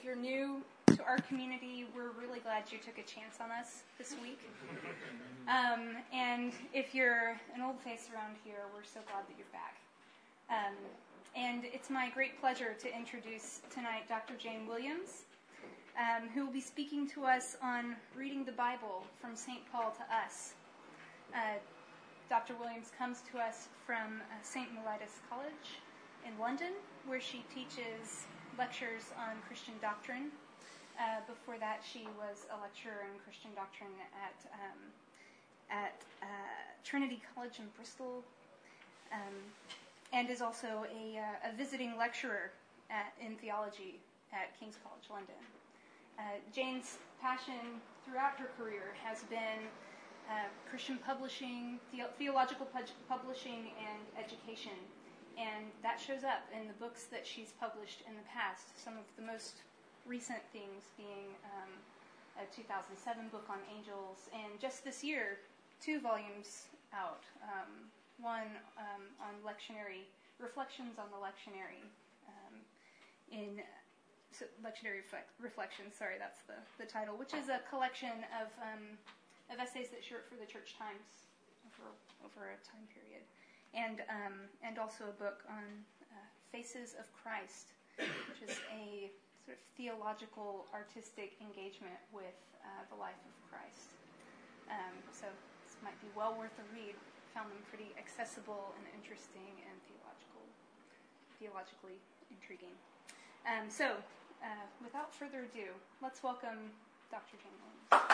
you're new to our community, we're really glad you took a chance on us this week. And if you're an old face around here, we're so glad that you're back. And it's my great pleasure to introduce tonight Dr. Jane Williams, who will be speaking to us on reading the Bible from St. Paul to us. Dr. Williams comes to us from St. Mellitus College in London, where she teaches lectures on Christian doctrine. Before that, she was a lecturer in Christian doctrine at Trinity College in Bristol, and is also a visiting lecturer in theology at King's College London. Jane's passion throughout her career has been Christian publishing, theological publishing, and education. And that shows up in the books that she's published in the past, some of the most recent things being a 2007 book on angels, and just this year, 2 volumes out. One on lectionary, Reflections on the Lectionary, Lectionary Reflections, sorry, that's the title, which is a collection of essays that she wrote for the Church Times over a time period. And also a book on Faces of Christ, which is a sort of theological, artistic engagement with the life of Christ. So this might be well worth a read. Found them pretty accessible and interesting and theologically intriguing. So without further ado, let's welcome Dr. Jane Williams.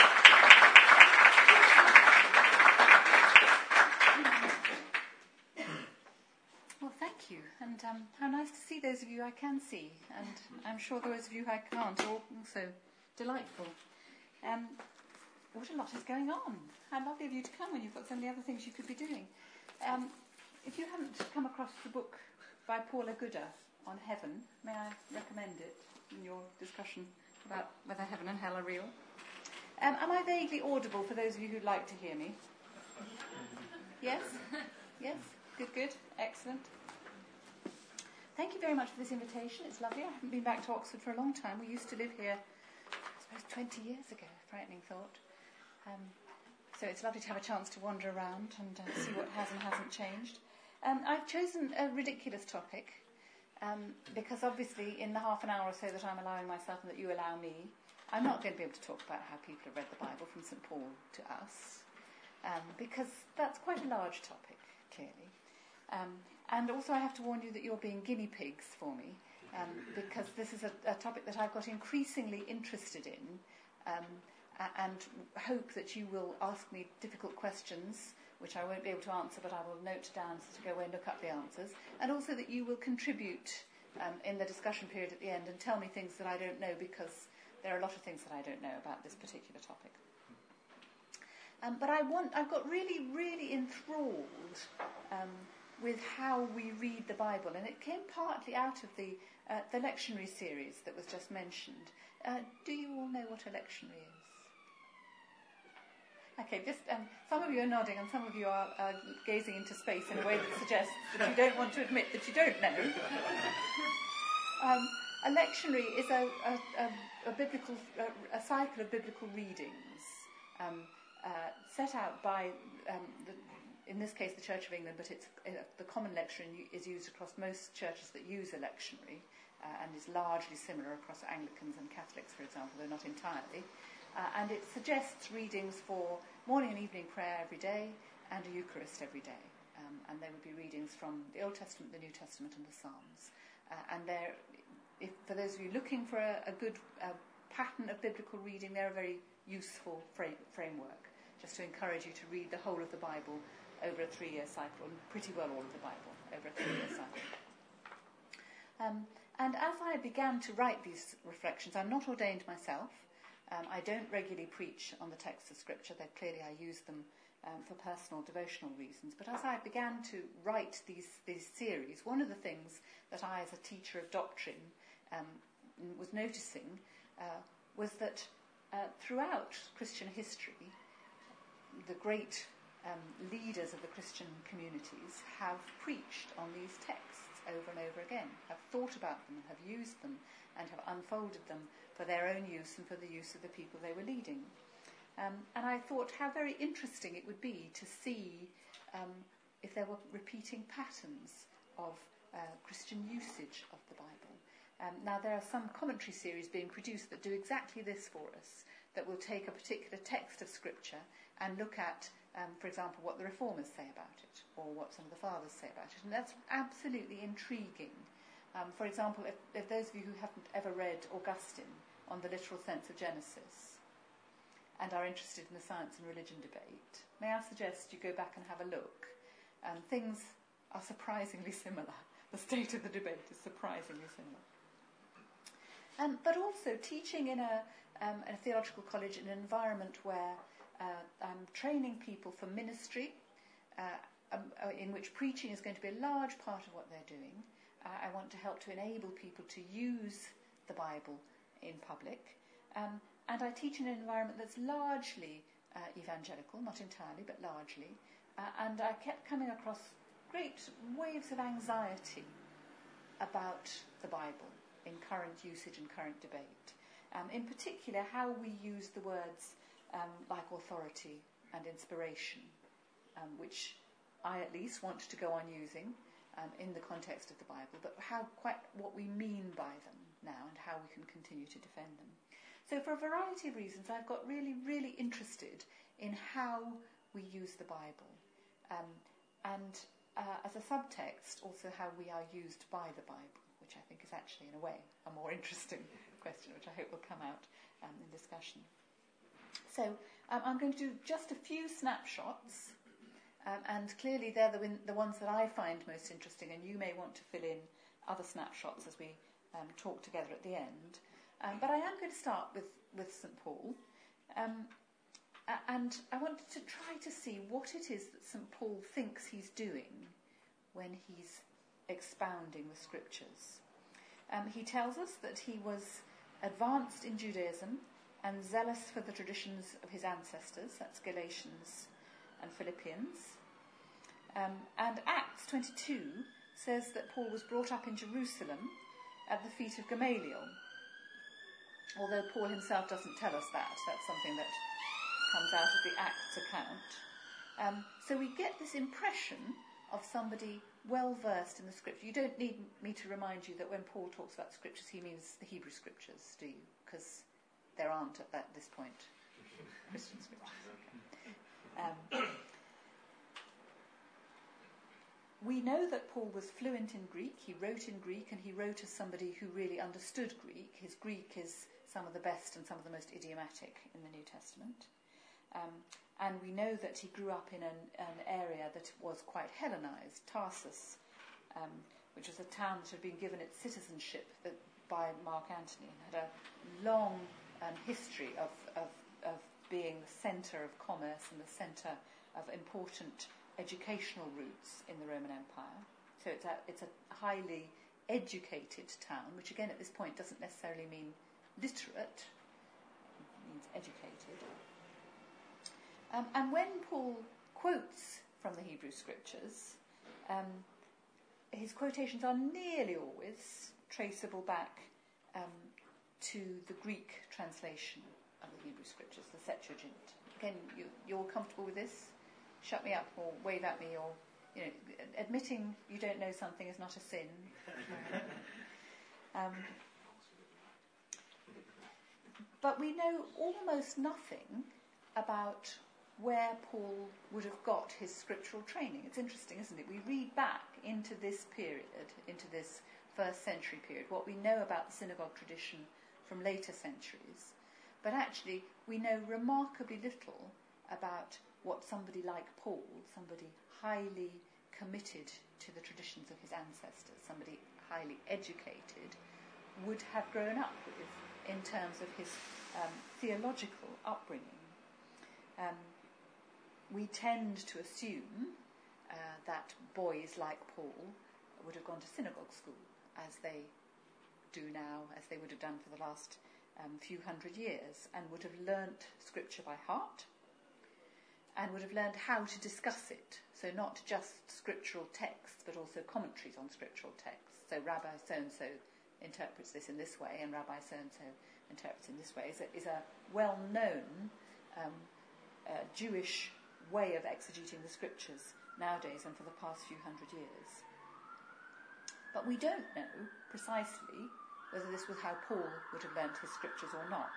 Well, thank you, and how nice to see those of you I can see, and I'm sure those of you I can't are also delightful. What a lot is going on. How lovely of you to come when you've got so many other things you could be doing. If you haven't come across the book by Paula Gooder on heaven, may I recommend it in your discussion about whether heaven and hell are real? Am I vaguely audible for those of you who'd like to hear me? Yes? Yes? Good, excellent. Thank you very much for this invitation. It's lovely. I haven't been back to Oxford for a long time. We used to live here, I suppose, 20 years ago. Frightening thought. So it's lovely to have a chance to wander around and see what has and hasn't changed. I've chosen a ridiculous topic because obviously in the half an hour or so that I'm allowing myself and that you allow me, I'm not going to be able to talk about how people have read the Bible from St. Paul to us because that's quite a large topic, clearly. And also I have to warn you that you're being guinea pigs for me because this is a topic that I've got increasingly interested in and hope that you will ask me difficult questions which I won't be able to answer, but I will note down to go away and look up the answers, and also that you will contribute in the discussion period at the end and tell me things that I don't know, because there are a lot of things that I don't know about this particular topic. But I've got really, really enthralled with how we read the Bible, and it came partly out of the lectionary series that was just mentioned. Do you all know what a lectionary is? Okay, just some of you are nodding and some of you are gazing into space in a way that suggests that you don't want to admit that you don't know. A lectionary is a biblical a cycle of biblical readings set out by in this case the Church of England, but it's the common lectionary is used across most churches that use a lectionary and is largely similar across Anglicans and Catholics, for example, though not entirely. And it suggests readings for morning and evening prayer every day and a Eucharist every day. And there would be readings from the Old Testament, the New Testament and the Psalms. And for those of you looking for a good pattern of biblical reading, they're a very useful framework, just to encourage you to read the whole of the Bible over a 3-year cycle, and pretty well all of the Bible over a 3-year cycle. And as I began to write these reflections, I'm not ordained myself. I don't regularly preach on the texts of Scripture, though clearly I use them for personal devotional reasons. But as I began to write these series, one of the things that I, as a teacher of doctrine, was noticing was that throughout Christian history, the great leaders of the Christian communities have preached on these texts. over and over again, have thought about them and have used them and have unfolded them for their own use and for the use of the people they were leading. And I thought how very interesting it would be to see if there were repeating patterns of Christian usage of the Bible. Now, there are some commentary series being produced that do exactly this for us, that will take a particular text of Scripture and look at, for example, what the Reformers say about it, or what some of the Fathers say about it. And that's absolutely intriguing. For example, if those of you who haven't ever read Augustine on the literal sense of Genesis and are interested in the science and religion debate, may I suggest you go back and have a look. Things are surprisingly similar. The state of the debate is surprisingly similar. But also teaching in a theological college in an environment where I'm training people for ministry, in which preaching is going to be a large part of what they're doing. I want to help to enable people to use the Bible in public. And I teach in an environment that's largely evangelical, not entirely, but largely. And I kept coming across great waves of anxiety about the Bible in current usage and current debate. In particular, how we use the words like authority and inspiration, which I at least want to go on using in the context of the Bible, but what we mean by them now and how we can continue to defend them. So for a variety of reasons, I've got really, really interested in how we use the Bible. And as a subtext, also how we are used by the Bible, which I think is actually, in a way, a more interesting question, which I hope will come out in discussion. So I'm going to do just a few snapshots, and clearly they're the ones that I find most interesting, and you may want to fill in other snapshots as we talk together at the end. But I am going to start with St. Paul, and I wanted to try to see what it is that St. Paul thinks he's doing when he's expounding the Scriptures. He tells us that he was advanced in Judaism and zealous for the traditions of his ancestors. That's Galatians and Philippians. And Acts 22 says that Paul was brought up in Jerusalem at the feet of Gamaliel. Although Paul himself doesn't tell us that. That's something that comes out of the Acts account. So we get this impression of somebody well versed in the Scripture. You don't need me to remind you that when Paul talks about Scriptures, he means the Hebrew Scriptures, do you? Because there aren't at this point Christian Scriptures. We know that Paul was fluent in Greek. He wrote in Greek, and he wrote as somebody who really understood Greek. His Greek is some of the best and some of the most idiomatic in the New Testament. And we know that he grew up in an area that was quite Hellenized, Tarsus, which was a town that had been given its citizenship by Mark Antony, and had a long history of being the centre of commerce and the centre of important educational routes in the Roman Empire. So it's a highly educated town, which again at this point doesn't necessarily mean literate, it means educated. And when Paul quotes from the Hebrew Scriptures, his quotations are nearly always traceable back to the Greek translation of the Hebrew Scriptures, the Septuagint. Again, you're all comfortable with this? Shut me up or wave at me, or admitting you don't know something is not a sin. But we know almost nothing about where Paul would have got his scriptural training. It's interesting, isn't it? We read back into this period, into this first century period, what we know about the synagogue tradition from later centuries. But actually, we know remarkably little about what somebody like Paul, somebody highly committed to the traditions of his ancestors, somebody highly educated, would have grown up with in terms of his theological upbringing. We tend to assume that boys like Paul would have gone to synagogue school, as they do now, as they would have done for the last few hundred years, and would have learnt Scripture by heart. and would have learned how to discuss it. So not just scriptural texts, but also commentaries on scriptural texts. So Rabbi so-and-so interprets this in this way, and Rabbi so-and-so interprets in this way, is a well-known Jewish way of exegeting the scriptures nowadays and for the past few hundred years. But we don't know precisely whether this was how Paul would have learnt his scriptures or not.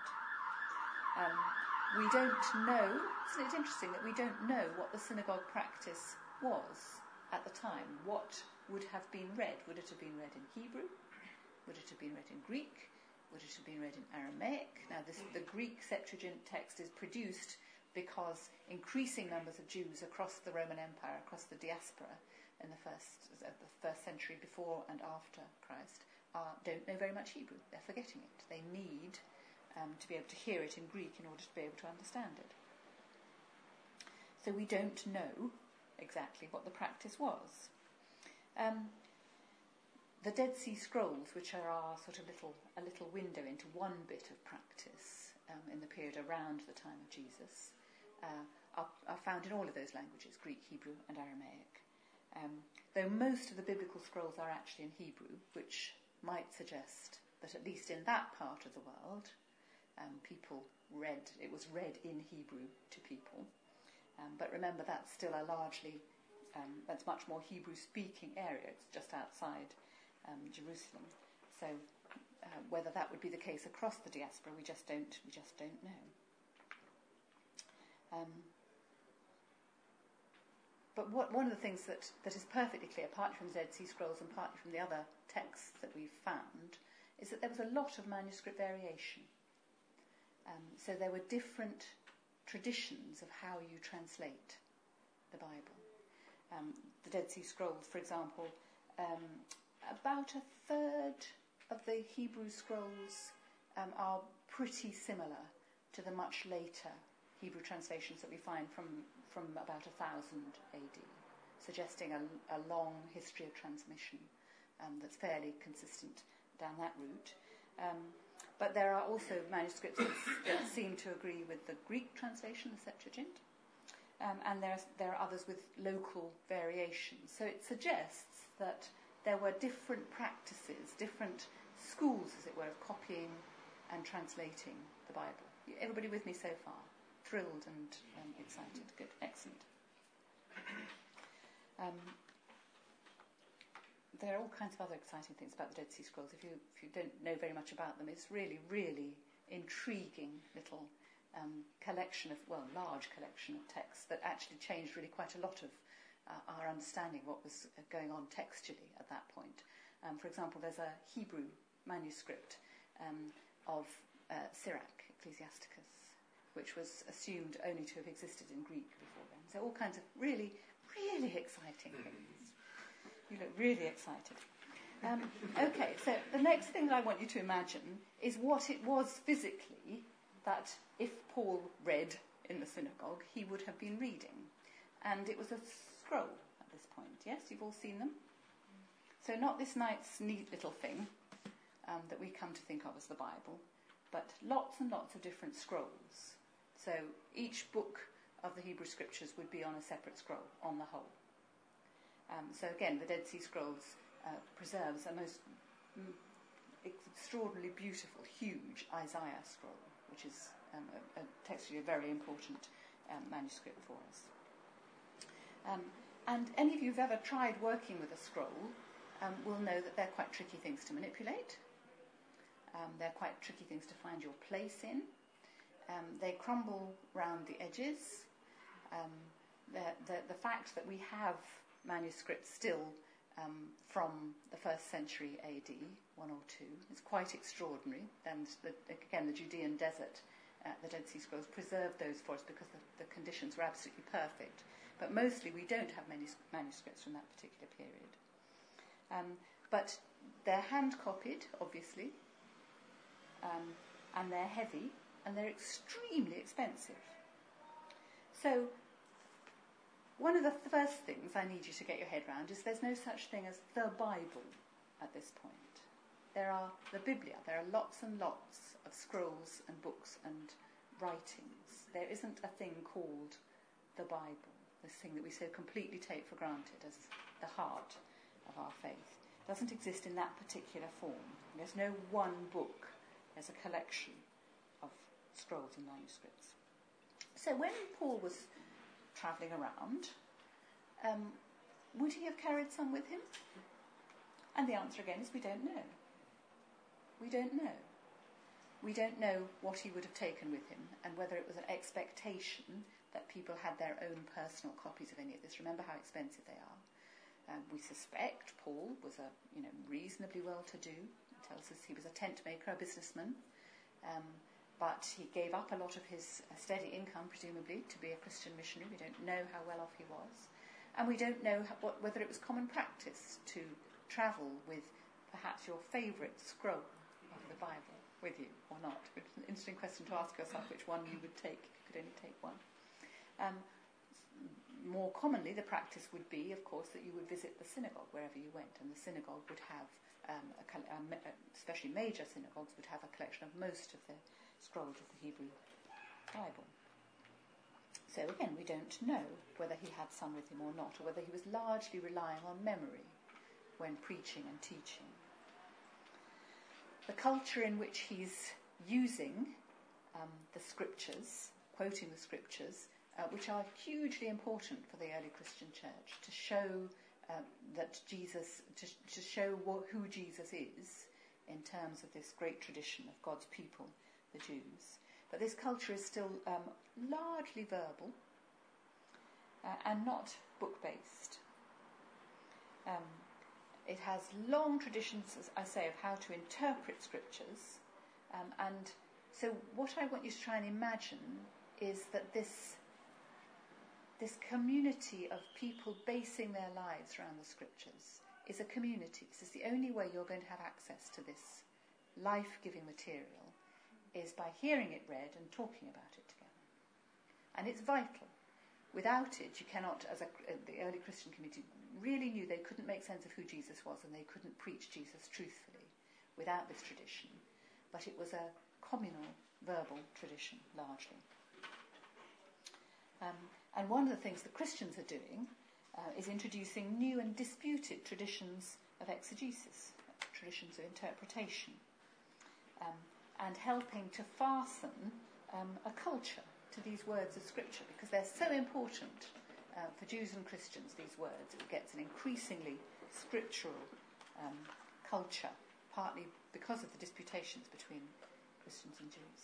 We don't know, isn't it interesting that we don't know what the synagogue practice was at the time? What would have been read? Would it have been read in Hebrew? Would it have been read in Greek? Would it have been read in Aramaic? Now, the Greek Septuagint text is produced because increasing numbers of Jews across the Roman Empire, across the diaspora in the first century before and after Christ, don't know very much Hebrew. They're forgetting it. They need to be able to hear it in Greek in order to be able to understand it. So we don't know exactly what the practice was. The Dead Sea Scrolls, which are our sort of a little window into one bit of practice in the period around the time of Jesus, are found in all of those languages, Greek, Hebrew and Aramaic. Though most of the biblical scrolls are actually in Hebrew, which might suggest that at least in that part of the world, it was read in Hebrew to people. But remember, that's still that's much more Hebrew-speaking area. It's just outside Jerusalem. So whether that would be the case across the diaspora, we just don't know. But one of the things that is perfectly clear, partly from the Dead Sea Scrolls and partly from the other texts that we've found, is that there was a lot of manuscript variation. So there were different traditions of how you translate the Bible. The Dead Sea Scrolls, for example, about a third of the Hebrew scrolls are pretty similar to the much later Hebrew translations that we find from about 1000 AD, suggesting a long history of transmission that's fairly consistent down that route. But there are also manuscripts that seem to agree with the Greek translation, the Septuagint, and there are others with local variations. So it suggests that there were different practices, different schools, as it were, of copying and translating the Bible. Everybody with me so far? Thrilled and excited? Good, excellent. There are all kinds of other exciting things about the Dead Sea Scrolls. If you don't know very much about them, it's really, really intriguing little large collection of texts that actually changed really quite a lot of our understanding of what was going on textually at that point. For example, there's a Hebrew manuscript of Sirach, Ecclesiasticus, which was assumed only to have existed in Greek before then. So all kinds of really, really exciting things. You look really excited. Okay, so the next thing I want you to imagine is what it was physically that if Paul read in the synagogue, he would have been reading. And it was a scroll at this point. Yes, you've all seen them? So not this nice, neat little thing that we come to think of as the Bible, but lots and lots of different scrolls. So each book of the Hebrew Scriptures would be on a separate scroll, on the whole. So again, the Dead Sea Scrolls preserves a most extraordinarily beautiful, huge Isaiah scroll, which is textually a very important manuscript for us. And any of you who've ever tried working with a scroll will know that they're quite tricky things to manipulate. They're quite tricky things to find your place in. They crumble round the edges. The fact that we have manuscripts still from the 1st century AD, 1 or 2, is quite extraordinary. And again, the Judean desert, the Dead Sea Scrolls preserved those for us because the conditions were absolutely perfect. But mostly we don't have many manuscripts from that particular period. But they're hand-copied, obviously, and they're heavy, and they're extremely expensive. So one of the first things I need you to get your head around is there's no such thing as the Bible at this point. There are the Biblia. There are lots and lots of scrolls and books and writings. There isn't a thing called the Bible, this thing that we so completely take for granted as the heart of our faith, doesn't exist in that particular form. There's no one book. There's a collection of scrolls and manuscripts. So when Paul was travelling around, would he have carried some with him? And the answer again is we don't know. We don't know. We don't know what he would have taken with him and whether it was an expectation that people had their own personal copies of any of this. Remember how expensive they are. We suspect Paul was a reasonably well-to-do. It tells us he was a tent maker, a businessman, but he gave up a lot of his steady income, presumably, to be a Christian missionary. We don't know how well off he was. And we don't know whether it was common practice to travel with perhaps your favourite scroll of the Bible with you or not. It's an interesting question to ask yourself which one you would take if you could only take one. More commonly, the practice would be, of course, that you would visit the synagogue wherever you went, and the synagogue would have, especially major synagogues, would have a collection of most of the scrolls of the Hebrew Bible. So again, we don't know whether he had some with him or not, or whether he was largely relying on memory when preaching and teaching. The culture in which he's using the scriptures, quoting the scriptures, which are hugely important for the early Christian church, to show that Jesus, to show who Jesus is in terms of this great tradition of God's people, the Jews. But this culture is still largely verbal and not book-based. It has long traditions, as I say, of how to interpret scriptures. And so what I want you to try and imagine is that this community of people basing their lives around the scriptures is a community. This is the only way you're going to have access to this life-giving material, is by hearing it read and talking about it together. And it's vital. Without it, you cannot, the early Christian community really knew they couldn't make sense of who Jesus was, and they couldn't preach Jesus truthfully without this tradition. But it was a communal, verbal tradition, largely. And one of the things the Christians are doing is introducing new and disputed traditions of exegesis, traditions of interpretation, and helping to fasten a culture to these words of Scripture, because they're so important for Jews and Christians, these words. It gets an increasingly scriptural culture, partly because of the disputations between Christians and Jews.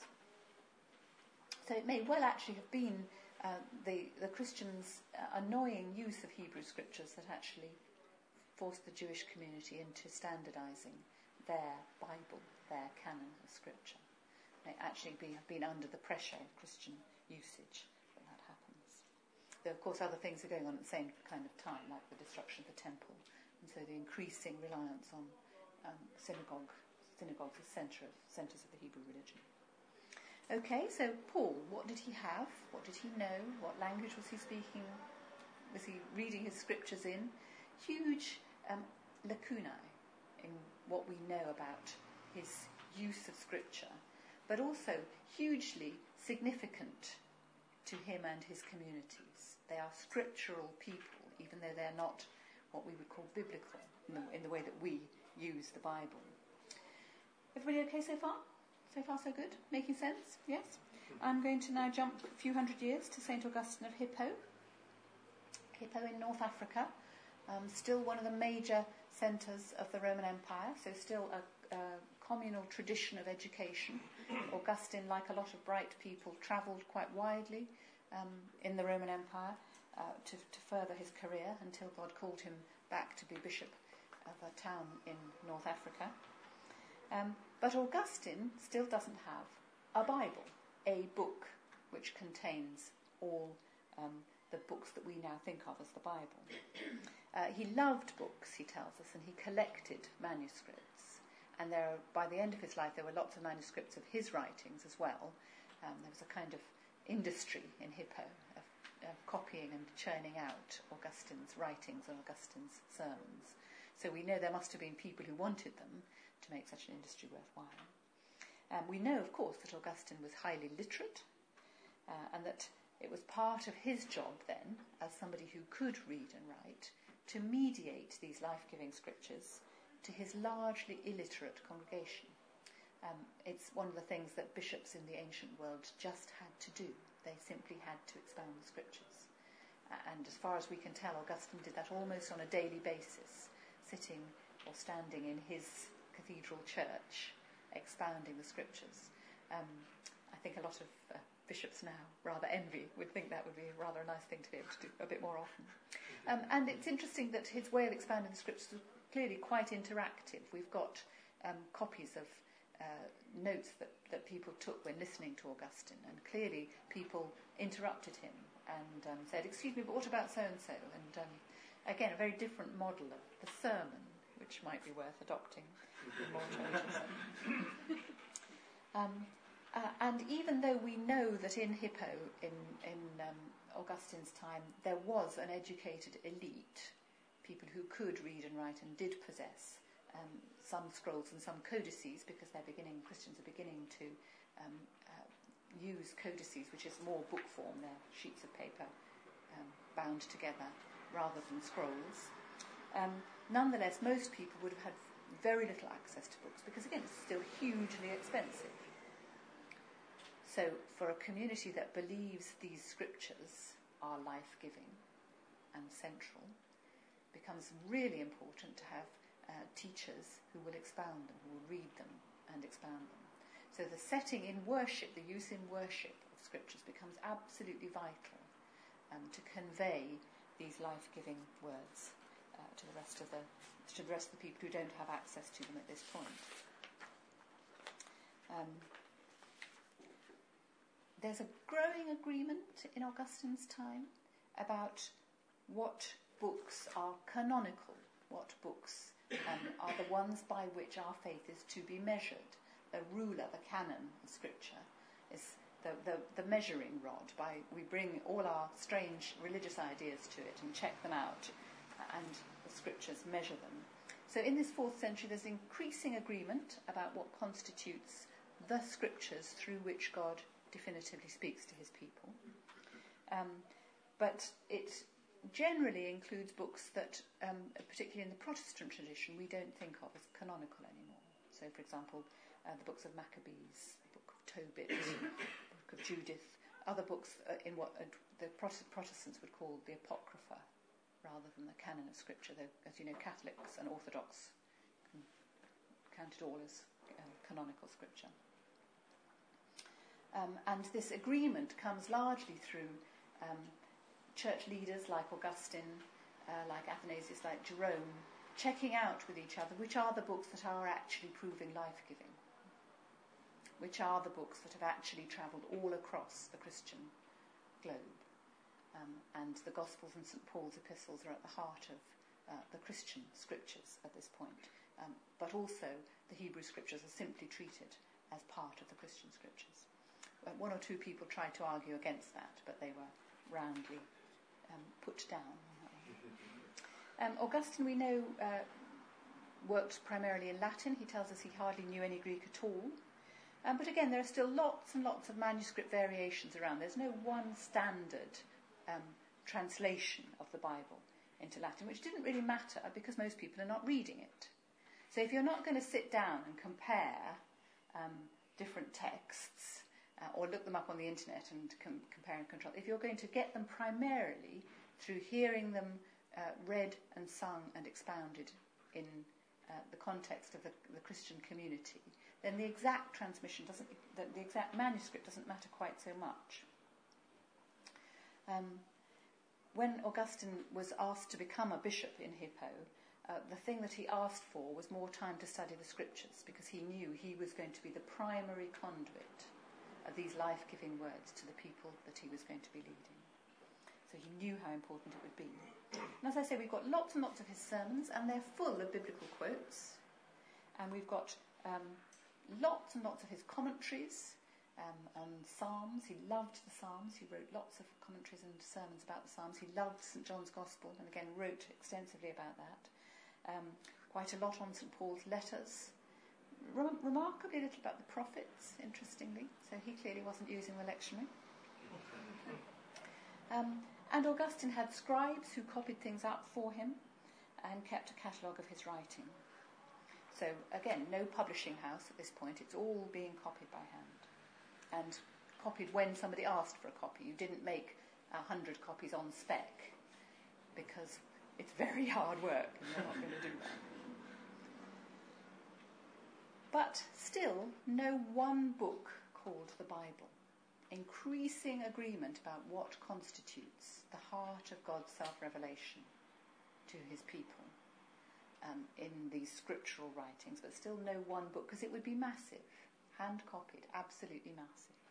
So it may well actually have been the Christians' annoying use of Hebrew scriptures that actually forced the Jewish community into standardising their Bible, their canon of Scripture. They actually have been under the pressure of Christian usage when that happens. There, of course, other things are going on at the same kind of time, like the destruction of the temple, and so the increasing reliance on synagogues as centres of the Hebrew religion. Okay, so Paul, what did he have? What did he know? What language was he speaking? Was he reading his scriptures in? Huge lacunae in what we know about his use of scripture, but also hugely significant to him and his communities. They are scriptural people, even though they're not what we would call biblical in the way that we use the Bible. Everybody okay so far? So far so good? Making sense? Yes? I'm going to now jump a few hundred years to St. Augustine of Hippo. Hippo in North Africa, still one of the major centres of the Roman Empire, so still a communal tradition of education. Augustine, like a lot of bright people, travelled quite widely in the Roman Empire to further his career until God called him back to be bishop of a town in North Africa. But Augustine still doesn't have a Bible, a book which contains all the books that we now think of as the Bible. He loved books, he tells us, and he collected manuscripts. And by the end of his life, there were lots of manuscripts of his writings as well. There was a kind of industry in Hippo of copying and churning out Augustine's writings and Augustine's sermons. So we know there must have been people who wanted them to make such an industry worthwhile. We know, of course, that Augustine was highly literate and that it was part of his job then, as somebody who could read and write, to mediate these life-giving scriptures to his largely illiterate congregation. It's one of the things that bishops in the ancient world just had to do. They simply had to expound the scriptures. And as far as we can tell, Augustine did that almost on a daily basis, sitting or standing in his cathedral church, expounding the scriptures. I think a lot of bishops now rather envy, would think that would be rather a nice thing to be able to do a bit more often. And it's interesting that his way of expounding the scriptures was clearly quite interactive. We've got copies of notes that people took when listening to Augustine, and clearly people interrupted him and said, "Excuse me, but what about so-and-so?" And again, a very different model of the sermon, which might be worth adopting in more churches. And even though we know that in Hippo, in Augustine's time, there was an educated elite, people who could read and write and did possess some scrolls and some codices, because Christians are beginning to use codices, which is more book form. They're sheets of paper bound together rather than scrolls. Nonetheless, most people would have had very little access to books, because again, it's still hugely expensive. So for a community that believes these scriptures are life-giving and central, it becomes really important to have teachers who will expound them, who will read them and expound them. So the setting in worship, the use in worship of scriptures becomes absolutely vital to convey these life-giving words to the rest of the people who don't have access to them at this point. There's a growing agreement in Augustine's time about what books are canonical, what books are the ones by which our faith is to be measured. The ruler, the canon of Scripture, is the measuring rod. We bring all our strange religious ideas to it and check them out, and the Scriptures measure them. So in this 4th century, there's increasing agreement about what constitutes the Scriptures through which God definitively speaks to his people. But it generally includes books that, particularly in the Protestant tradition, we don't think of as canonical anymore. So, for example, the books of Maccabees, the book of Tobit, the book of Judith, other books in what the Protestants would call the Apocrypha, rather than the canon of Scripture, though, as you know, Catholics and Orthodox count it all as canonical Scripture. And this agreement comes largely through church leaders like Augustine, like Athanasius, like Jerome, checking out with each other which are the books that are actually proving life-giving, which are the books that have actually travelled all across the Christian globe. And the Gospels and St. Paul's epistles are at the heart of the Christian scriptures at this point. But also the Hebrew scriptures are simply treated as part of the Christian scriptures. One or two people tried to argue against that, but they were roundly put down. Augustine, we know, worked primarily in Latin. He tells us he hardly knew any Greek at all. But again, there are still lots and lots of manuscript variations around. There's no one standard translation of the Bible into Latin, which didn't really matter because most people are not reading it. So if you're not going to sit down and compare different texts or look them up on the internet and compare and contrast, if you're going to get them primarily through hearing them read and sung and expounded in the context of the Christian community, then the exact transmission the exact manuscript doesn't matter quite so much. When Augustine was asked to become a bishop in Hippo, the thing that he asked for was more time to study the scriptures, because he knew he was going to be the primary conduit of these life-giving words to the people that he was going to be leading. So he knew how important it would be. And as I say, we've got lots and lots of his sermons, and they're full of biblical quotes. And we've got lots and lots of his commentaries on Psalms. He loved the Psalms. He wrote lots of commentaries and sermons about the Psalms. He loved St. John's Gospel, and again wrote extensively about that. Quite a lot on St. Paul's letters. Remarkably little about the prophets, interestingly. So he clearly wasn't using the lectionary. And Augustine had scribes who copied things up for him and kept a catalogue of his writing. So again, no publishing house at this point. It's all being copied by hand and copied when somebody asked for a copy. You didn't make 100 copies on spec because it's very hard work and you're not going to do that. But still, no one book called the Bible. Increasing agreement about what constitutes the heart of God's self-revelation to his people in these scriptural writings, but still no one book, because it would be massive, hand-copied, absolutely massive.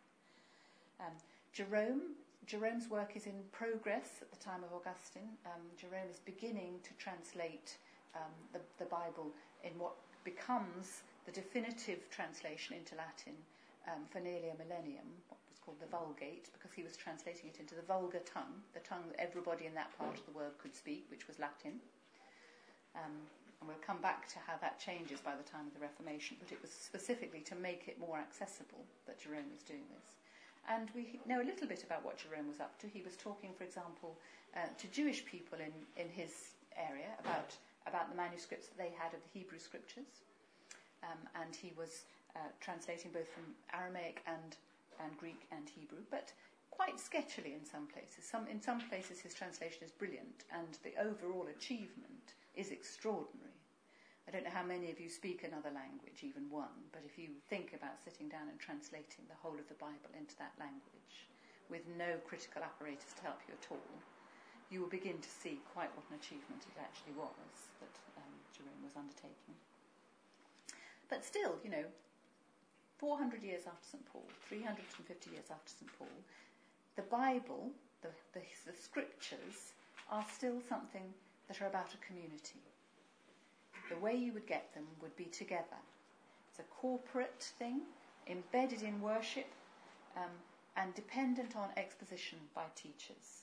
Jerome's work is in progress at the time of Augustine. Jerome is beginning to translate the Bible in what becomes the definitive translation into Latin for nearly a millennium, what was called the Vulgate, because he was translating it into the vulgar tongue, the tongue that everybody in that part of the world could speak, which was Latin. And we'll come back to how that changes by the time of the Reformation, but it was specifically to make it more accessible that Jerome was doing this. And we know a little bit about what Jerome was up to. He was talking, for example, to Jewish people in his area about the manuscripts that they had of the Hebrew scriptures. And he was translating both from Aramaic and Greek and Hebrew, but quite sketchily in some places. In some places his translation is brilliant, and the overall achievement is extraordinary. I don't know how many of you speak another language, even one, but if you think about sitting down and translating the whole of the Bible into that language with no critical apparatus to help you at all, you will begin to see quite what an achievement it actually was that Jerome was undertaking. But still, 400 years after St. Paul, 350 years after St. Paul, the Bible, the scriptures, are still something that are about a community. The way you would get them would be together. It's a corporate thing, embedded in worship, and dependent on exposition by teachers.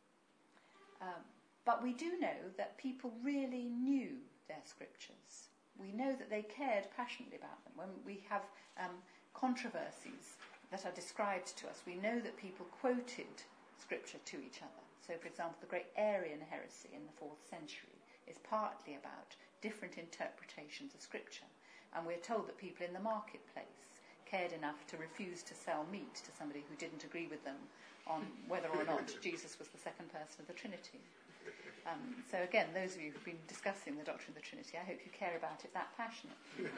But we do know that people really knew their scriptures. We know that they cared passionately about them. When we have controversies that are described to us, we know that people quoted scripture to each other. So, for example, the great Arian heresy in the 4th century is partly about different interpretations of scripture. And we're told that people in the marketplace cared enough to refuse to sell meat to somebody who didn't agree with them on whether or not Jesus was the second person of the Trinity. So again, those of you who've been discussing the doctrine of the Trinity, I hope you care about it that passionately.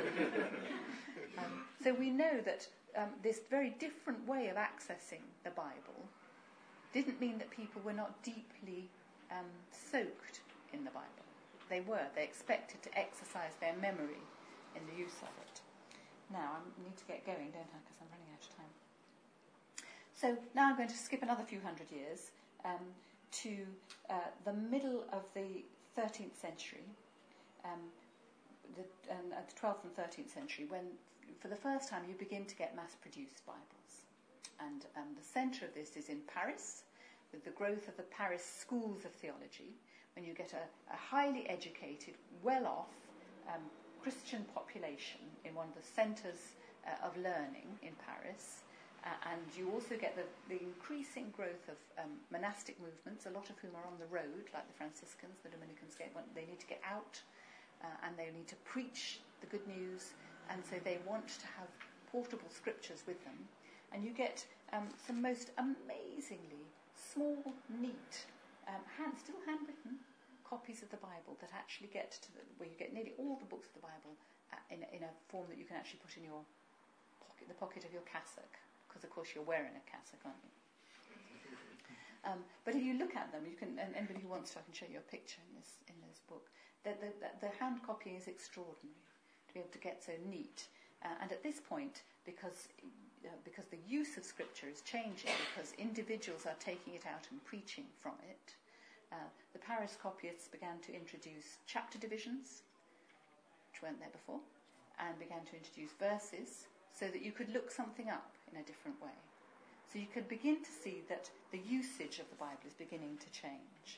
So we know that this very different way of accessing the Bible didn't mean that people were not deeply soaked in the Bible. They were. They expected to exercise their memory in the use of it. Now, I need to get going, don't I, because I'm running out of time. So now I'm going to skip another few hundred years to the middle of the 13th century, the 12th and 13th century, when for the first time you begin to get mass-produced Bibles. And the centre of this is in Paris, with the growth of the Paris schools of theology, when you get a highly educated, well-off Christian population in one of the centres of learning in Paris. And you also get the increasing growth of monastic movements, a lot of whom are on the road, like the Franciscans, the Dominicans. They need to get out and they need to preach the good news, and so they want to have portable scriptures with them. And you get some most amazingly small, neat, still handwritten copies of the Bible that actually get to where you get nearly all the books of the Bible in a form that you can actually put in your pocket, the pocket of your cassock, because of course you're wearing a cassock, aren't you? But if you look at them, you can, and anybody who wants to, I can show you a picture in this book. The hand copying is extraordinary to be able to get so neat. And at this point, because the use of Scripture is changing, because individuals are taking it out and preaching from it, the Paris copyists began to introduce chapter divisions, which weren't there before, and began to introduce verses so that you could look something up in a different way. So you could begin to see that the usage of the Bible is beginning to change.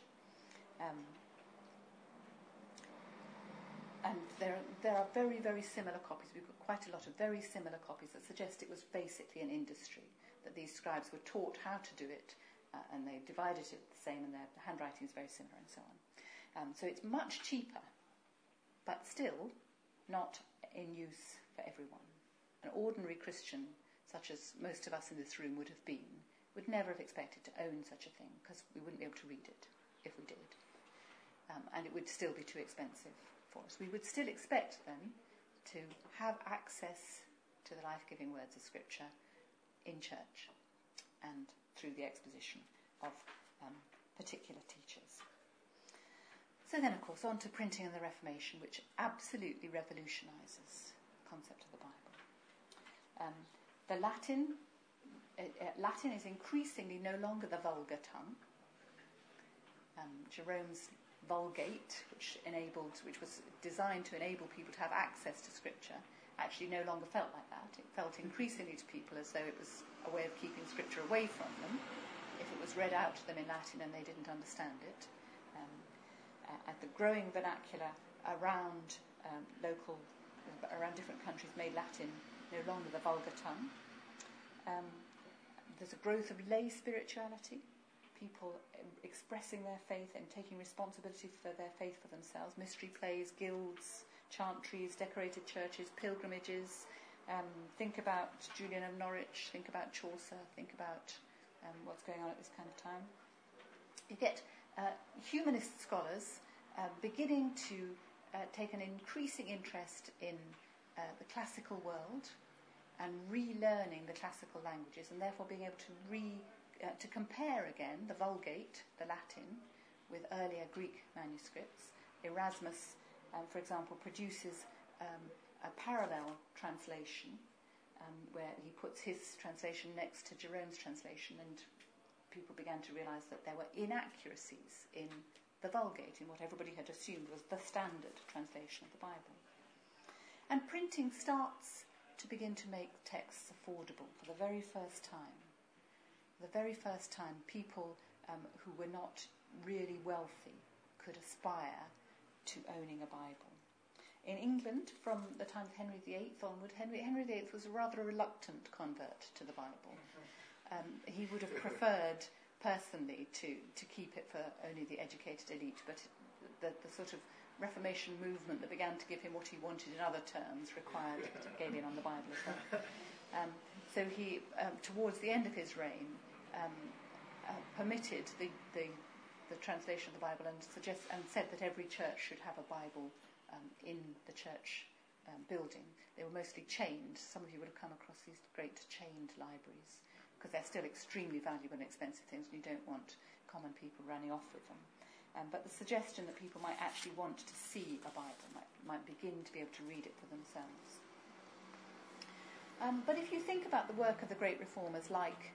And there are very, very similar copies. We've got quite a lot of very similar copies that suggest it was basically an industry, that these scribes were taught how to do it and they divided it the same, and their handwriting is very similar, and so on. So it's much cheaper, but still not in use for everyone. An ordinary Christian, such as most of us in this room would have been, would never have expected to own such a thing, because we wouldn't be able to read it if we did. And it would still be too expensive for us. We would still expect then to have access to the life-giving words of Scripture in church and through the exposition of particular teachers. So then, of course, on to printing and the Reformation, which absolutely revolutionises the concept of the Bible. The Latin is increasingly no longer the vulgar tongue. Jerome's Vulgate, which was designed to enable people to have access to Scripture, actually no longer felt like that. It felt increasingly to people as though it was a way of keeping Scripture away from them if it was read out to them in Latin and they didn't understand it. At the growing vernacular around different countries made Latin no longer the vulgar tongue. There's a growth of lay spirituality, people expressing their faith and taking responsibility for their faith for themselves. Mystery plays, guilds, chantries, decorated churches, pilgrimages. Think about Julian of Norwich, think about Chaucer, think about what's going on at this kind of time. You get humanist scholars beginning to take an increasing interest in the classical world and relearning the classical languages, and therefore being able to compare again the Vulgate, the Latin, with earlier Greek manuscripts. Erasmus, for example, produces a parallel translation where he puts his translation next to Jerome's translation, and people began to realise that there were inaccuracies in the Vulgate, in what everybody had assumed was the standard translation of the Bible. And printing starts to begin to make texts affordable for the very first time. The very first time people who were not really wealthy could aspire to owning a Bible. In England, from the time of Henry VIII onward, Henry VIII was a rather reluctant convert to the Bible. He would have preferred personally to keep it for only the educated elite, but the sort of Reformation movement that began to give him what he wanted in other terms required that it gave in on the Bible as well. So he, towards the end of his reign, permitted the translation of the Bible and said that every church should have a Bible in the church building. They were mostly chained. Some of you would have come across these great chained libraries, because they're still extremely valuable and expensive things, and you don't want common people running off with them. But the suggestion that people might actually want to see a Bible, might begin to be able to read it for themselves. But if you think about the work of the great reformers, like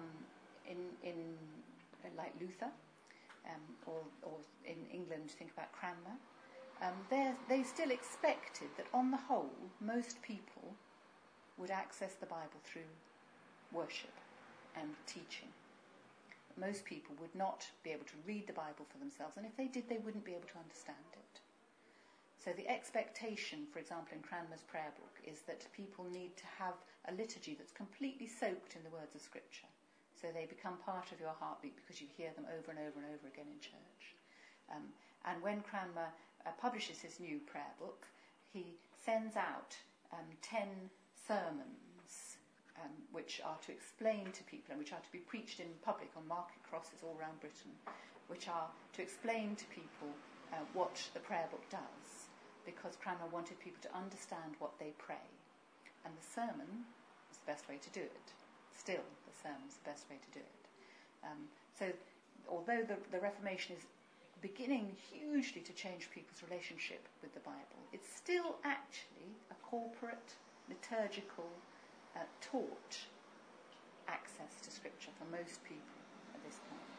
like Luther, or in England, think about Cranmer, they still expected that on the whole, most people would access the Bible through worship and teaching. Most people would not be able to read the Bible for themselves, and if they did, they wouldn't be able to understand it. So the expectation, for example, in Cranmer's prayer book, is that people need to have a liturgy that's completely soaked in the words of Scripture, so they become part of your heartbeat because you hear them over and over and over again in church. And when Cranmer publishes his new prayer book, he sends out 10 sermons which are to explain to people and which are to be preached in public on market crosses all around Britain, which are to explain to people what the prayer book does, because Cranmer wanted people to understand what they pray. And the sermon is the best way to do it. Still, the sermon is the best way to do it. So although the Reformation is beginning hugely to change people's relationship with the Bible, it's still actually a corporate, liturgical, taught access to Scripture for most people at this point.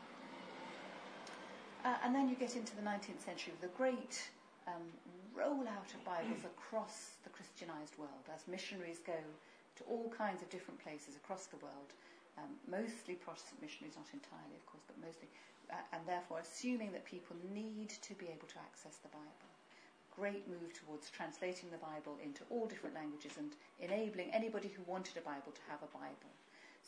And then you get into the 19th century with the great rollout of Bibles across the Christianized world as missionaries go to all kinds of different places across the world, mostly Protestant missionaries, not entirely of course, but mostly, and therefore assuming that people need to be able to access the Bible. Great move towards translating the Bible into all different languages and enabling anybody who wanted a Bible to have a Bible.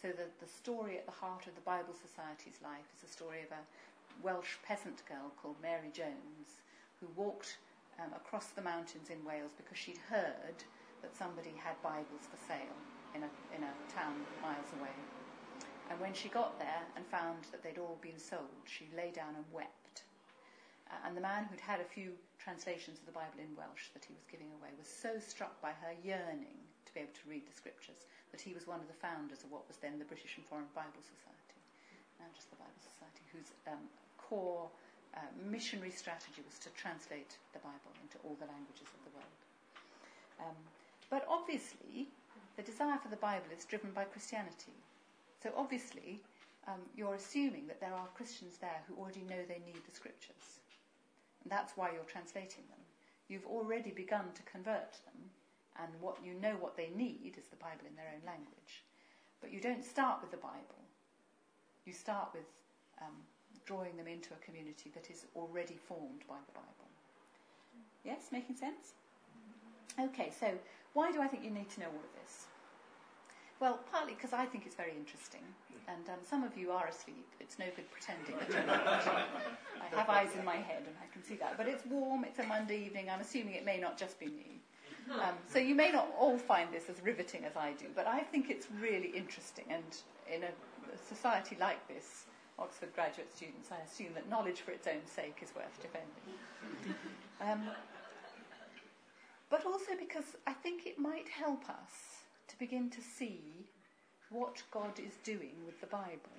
So the story at the heart of the Bible Society's life is the story of a Welsh peasant girl called Mary Jones, who walked across the mountains in Wales because she'd heard that somebody had Bibles for sale in a town miles away. And when she got there and found that they'd all been sold, she lay down and wept. And the man who'd had a few translations of the Bible in Welsh that he was giving away was so struck by her yearning to be able to read the scriptures that he was one of the founders of what was then the British and Foreign Bible Society, now just the Bible Society, whose core missionary strategy was to translate the Bible into all the languages of the world. But obviously, the desire for the Bible is driven by Christianity. So obviously, you're assuming that there are Christians there who already know they need the scriptures. And that's why you're translating them. You've already begun to convert them, and what they need is the Bible in their own language. But you don't start with the Bible. You start with drawing them into a community that is already formed by the Bible. Yes, making sense? Okay, so why do I think you need to know all of this? Well, partly because I think it's very interesting, and some of you are asleep. It's no good pretending that you're not. I have eyes in my head, and I can see that. But it's warm, it's a Monday evening. I'm assuming it may not just be me. So you may not all find this as riveting as I do, but I think it's really interesting, and in a society like this, Oxford graduate students, I assume that knowledge for its own sake is worth defending. But also because I think it might help us to begin to see what God is doing with the Bible.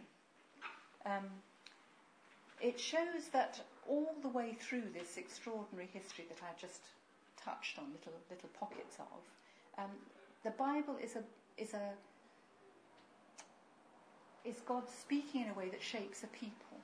It shows that all the way through this extraordinary history that I've just touched on, little pockets of, the Bible is God speaking in a way that shapes a people.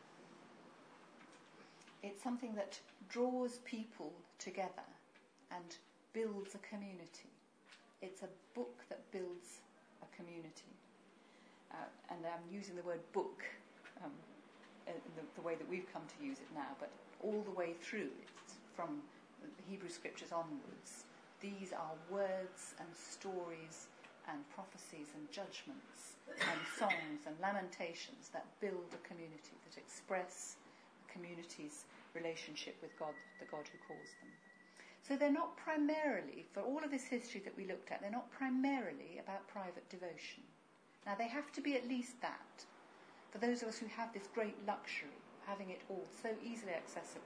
It's something that draws people together and builds a community. It's a book that builds a community. And I'm using the word book the way that we've come to use it now, but all the way through, it's from the Hebrew scriptures onwards, these are words and stories and prophecies and judgments and songs and lamentations that build a community, that express the community's relationship with God, the God who calls them. So they're not primarily, for all of this history that we looked at, they're not primarily about private devotion. Now they have to be at least that, for those of us who have this great luxury, having it all so easily accessible.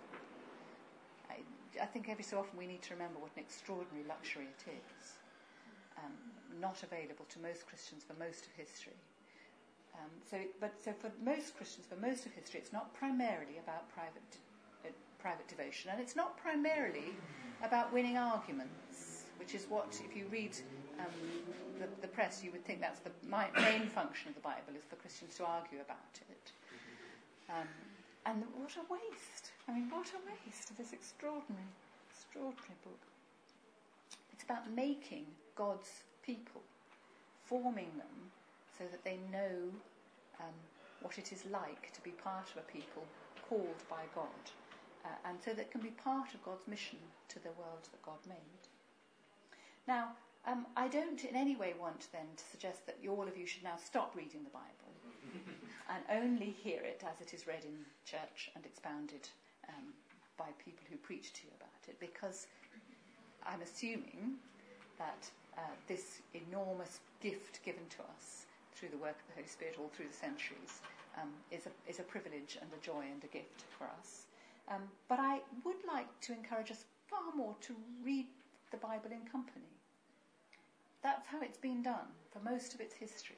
I think every so often we need to remember what an extraordinary luxury it is, not available to most Christians for most of history. So for most Christians, for most of history, it's not primarily about private devotion, and it's not primarily about winning arguments, which is what, if you read the press, you would think that's the main function of the Bible, is for Christians to argue about it. And what a waste. I mean, what a waste of this extraordinary book. It's about making God's people, forming them so that they know what it is like to be part of a people called by God, and so that it can be part of God's mission to the world that God made. Now, I don't in any way want then to suggest that all of you should now stop reading the Bible and only hear it as it is read in church and expounded by people who preach to you about it, because I'm assuming that this enormous gift given to us through the work of the Holy Spirit all through the centuries is a privilege and a joy and a gift for us. But I would like to encourage us far more to read the Bible in company. That's how it's been done for most of its history.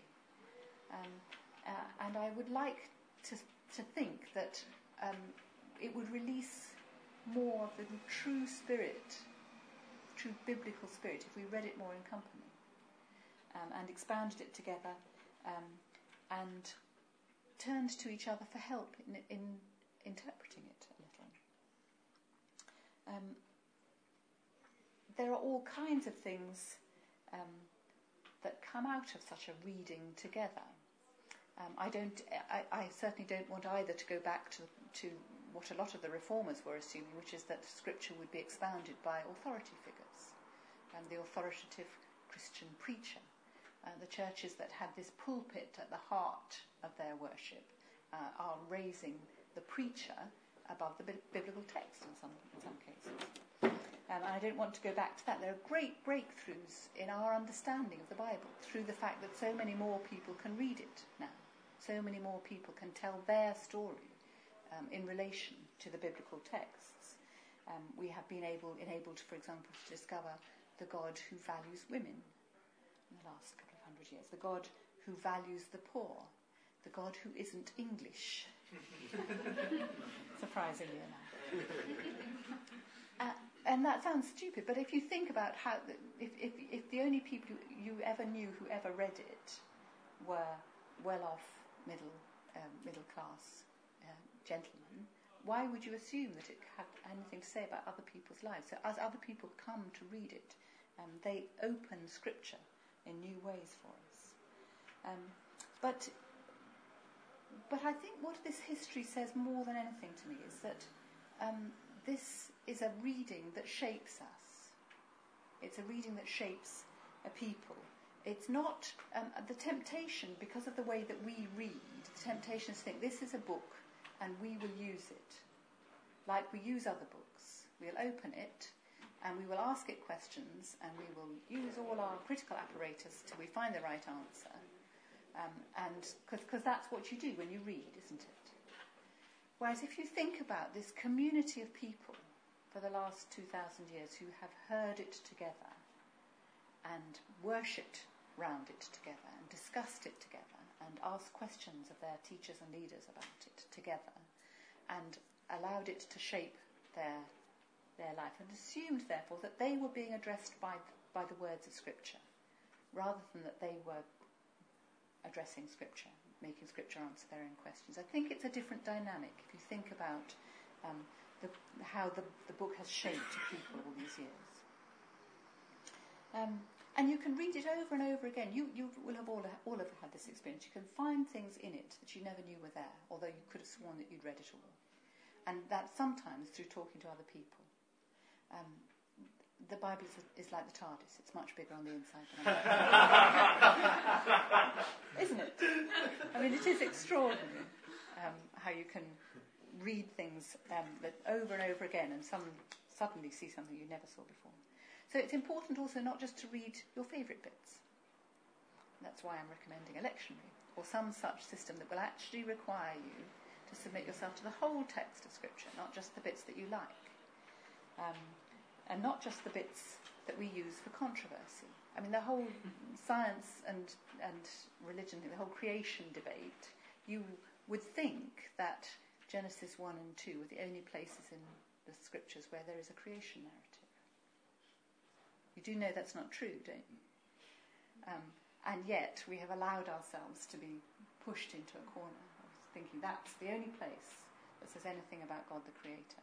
And I would like to think that it would release more of the true spirit, true biblical spirit, if we read it more in company and expounded it together and turned to each other for help in interpreting it a little. There are all kinds of things that come out of such a reading together. I certainly don't want either to go back to what a lot of the reformers were assuming, which is that Scripture would be expounded by authority figures and the authoritative Christian preacher. The churches that had this pulpit at the heart of their worship are raising the preacher above the biblical text in some cases. I don't want to go back to that. There are great breakthroughs in our understanding of the Bible through the fact that so many more people can read it now. So many more people can tell their story in relation to the biblical texts. We have been enabled, for example, to discover the God who values women in the last couple of hundred years, the God who values the poor, the God who isn't English. Surprisingly enough. And that sounds stupid, but if you think about how, if the only people you ever knew who ever read it were well-off middle class gentlemen, why would you assume that it had anything to say about other people's lives? So as other people come to read it, they open Scripture in new ways for us. But I think what this history says more than anything to me is that this is a reading that shapes us. It's a reading that shapes a people. It's not the temptation, because of the way that we read, the temptation is to think this is a book and we will use it like we use other books. We'll open it and we will ask it questions and we will use all our critical apparatus till we find the right answer. And because that's what you do when you read, isn't it? Whereas if you think about this community of people for the last 2,000 years who have heard it together and worshipped round it together and discussed it together and asked questions of their teachers and leaders about it together and allowed it to shape their life and assumed therefore that they were being addressed by the words of Scripture rather than that they were addressing Scripture, making Scripture answer their own questions. I think it's a different dynamic if you think about how the book has shaped people all these years. And you can read it over and over again. You will have all have had this experience. You can find things in it that you never knew were there, although you could have sworn that you'd read it all. And that's sometimes through talking to other people. The Bible is like the TARDIS. It's much bigger on the inside than on the outside. Isn't it? I mean, it is extraordinary how you can read things that over and over again and suddenly see something you never saw before. So it's important also not just to read your favourite bits. That's why I'm recommending a lectionary or some such system that will actually require you to submit yourself to the whole text of Scripture, not just the bits that you like. And not just the bits that we use for controversy. I mean, the whole science and religion, the whole creation debate, you would think that Genesis 1 and 2 are the only places in the Scriptures where there is a creation narrative. You do know that's not true, don't you? And yet we have allowed ourselves to be pushed into a corner. I was thinking that's the only place that says anything about God the Creator.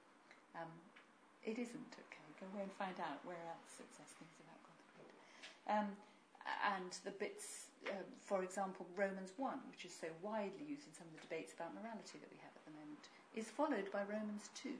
It isn't, okay. Go away and find out where else it says things about God the Creator. And the bits, for example, Romans 1, which is so widely used in some of the debates about morality that we have at the moment, is followed by Romans 2.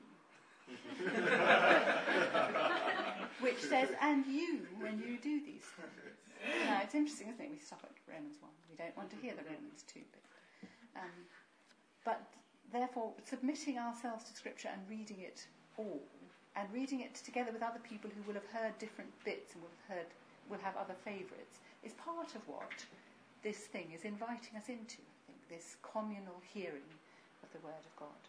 Which says, and you, when you do these things. Now, it's interesting, isn't it? We stop at Romans 1. We don't want to hear the Romans 2 bit. But therefore, submitting ourselves to Scripture and reading it all, and reading it together with other people who will have heard different bits and will have other favourites, is part of what this thing is inviting us into, I think, this communal hearing of the Word of God.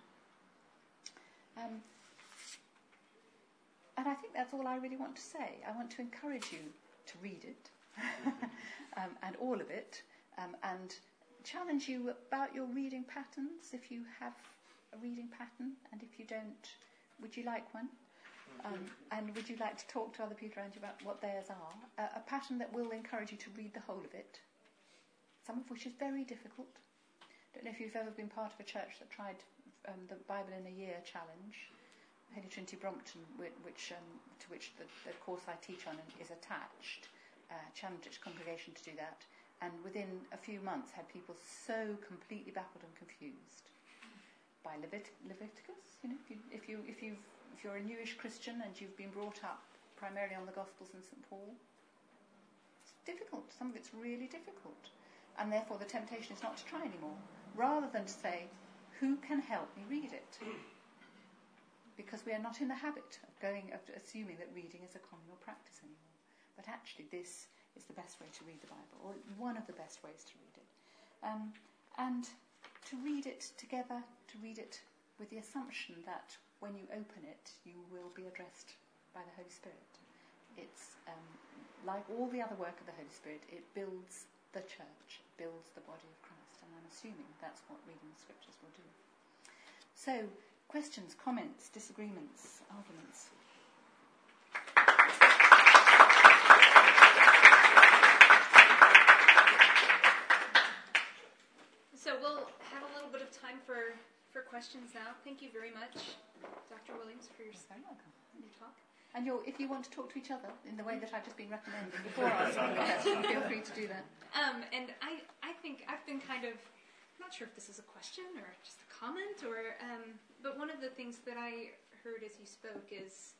And I think that's all I really want to say. I want to encourage you to read it, and all of it, and challenge you about your reading patterns, if you have a reading pattern, and if you don't, would you like one? And would you like to talk to other people around you about what theirs are? A pattern that will encourage you to read the whole of it, some of which is very difficult. I don't know if you've ever been part of a church that tried the Bible in a Year challenge. Holy Trinity Brompton, to which the course I teach on is attached, challenged its congregation to do that, and within a few months had people so completely baffled and confused by Leviticus. You know, if you're a newish Christian and you've been brought up primarily on the Gospels and St. Paul, it's difficult. Some of it's really difficult. And therefore the temptation is not to try anymore, rather than to say, who can help me read it? Because we are not in the habit of assuming that reading is a communal practice anymore. But actually this is the best way to read the Bible, or one of the best ways to read it. And to read it together, to read it with the assumption that when you open it, you will be addressed by the Holy Spirit. It's like all the other work of the Holy Spirit, it builds the church, it builds the body of Christ, and I'm assuming that's what reading the scriptures will do. So, questions, comments, disagreements, arguments? So we'll have a little bit of time for questions now. Thank you very much, Dr. Williams, for your talk. And if you want to talk to each other in the way that I've just been recommending before asking the question, feel free to do that. And I think I've been kind of, I'm not sure if this is a question or just a comment, but one of the things that I heard as you spoke is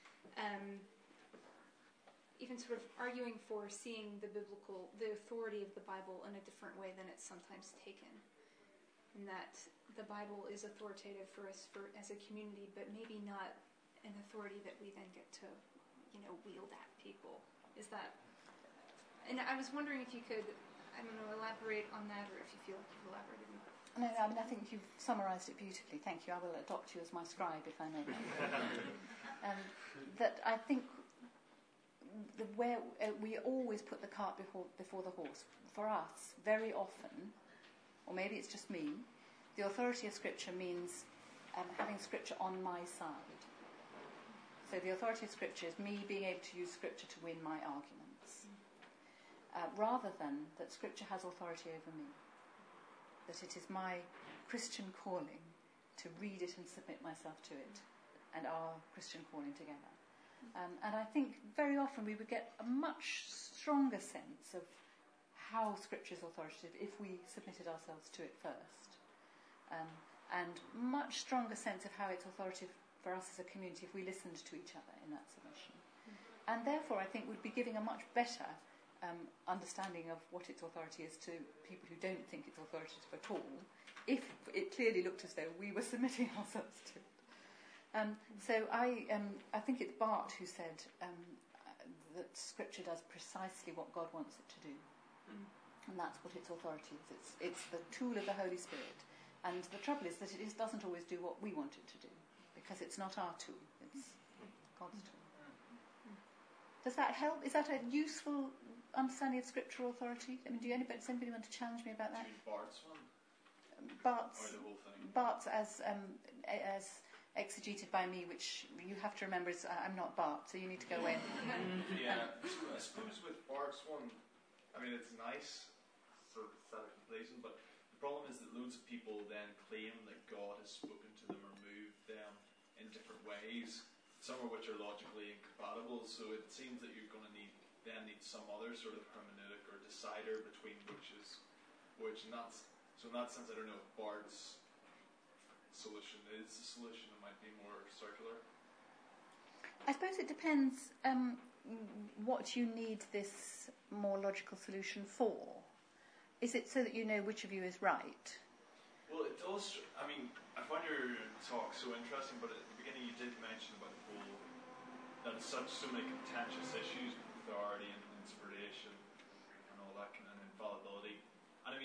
even sort of arguing for seeing the authority of the Bible in a different way than it's sometimes taken. And that the Bible is authoritative for us as a community, but maybe not an authority that we then get to, wield at people. Is that? And I was wondering if you could, elaborate on that, or if you feel like you've elaborated enough. No, I think you've summarised it beautifully. Thank you. I will adopt you as my scribe, if I may. That I think where we always put the cart before the horse. For us, very often, or maybe it's just me, the authority of Scripture means having Scripture on my side. So the authority of Scripture is me being able to use Scripture to win my arguments, rather than that Scripture has authority over me. That it is my Christian calling to read it and submit myself to it, and our Christian calling together. And I think very often we would get a much stronger sense of how Scripture is authoritative if we submitted ourselves to it first, and much stronger sense of how it's authoritative for us as a community if we listened to each other in that submission. And therefore I think we'd be giving a much better understanding of what its authority is to people who don't think it's authoritative at all, if it clearly looked as though we were submitting ourselves to it. So I think it's Barth who said that Scripture does precisely what God wants it to do. And that's what its authority is. It's the tool of the Holy Spirit. And the trouble is that it doesn't always do what we want it to do, because it's not our tool, it's God's tool. Does that help? Is that a useful understanding of scriptural authority? Does anybody want to challenge me about that? Barth's one? Barth's, or the whole thing? Barth's as exegeted by me, which you have to remember is I'm not Barth, so you need to go in. Yeah, I suppose with Barth's one, it's nice, sort of aesthetic and pleasing, but the problem is that loads of people then claim that God has spoken to them or moved them in different ways, some of which are logically incompatible, so it seems that you're going to need some other sort of hermeneutic or decider between which is which, and so in that sense I don't know if Barth's solution is the solution. It might be more circular. I suppose it depends what you need this more logical solution for. Is it so that you know which of you is right? Well, it does. I find your talk so interesting, but at the beginning you did mention about the whole that it's so many contentious issues with authority and inspiration and all that and infallibility. And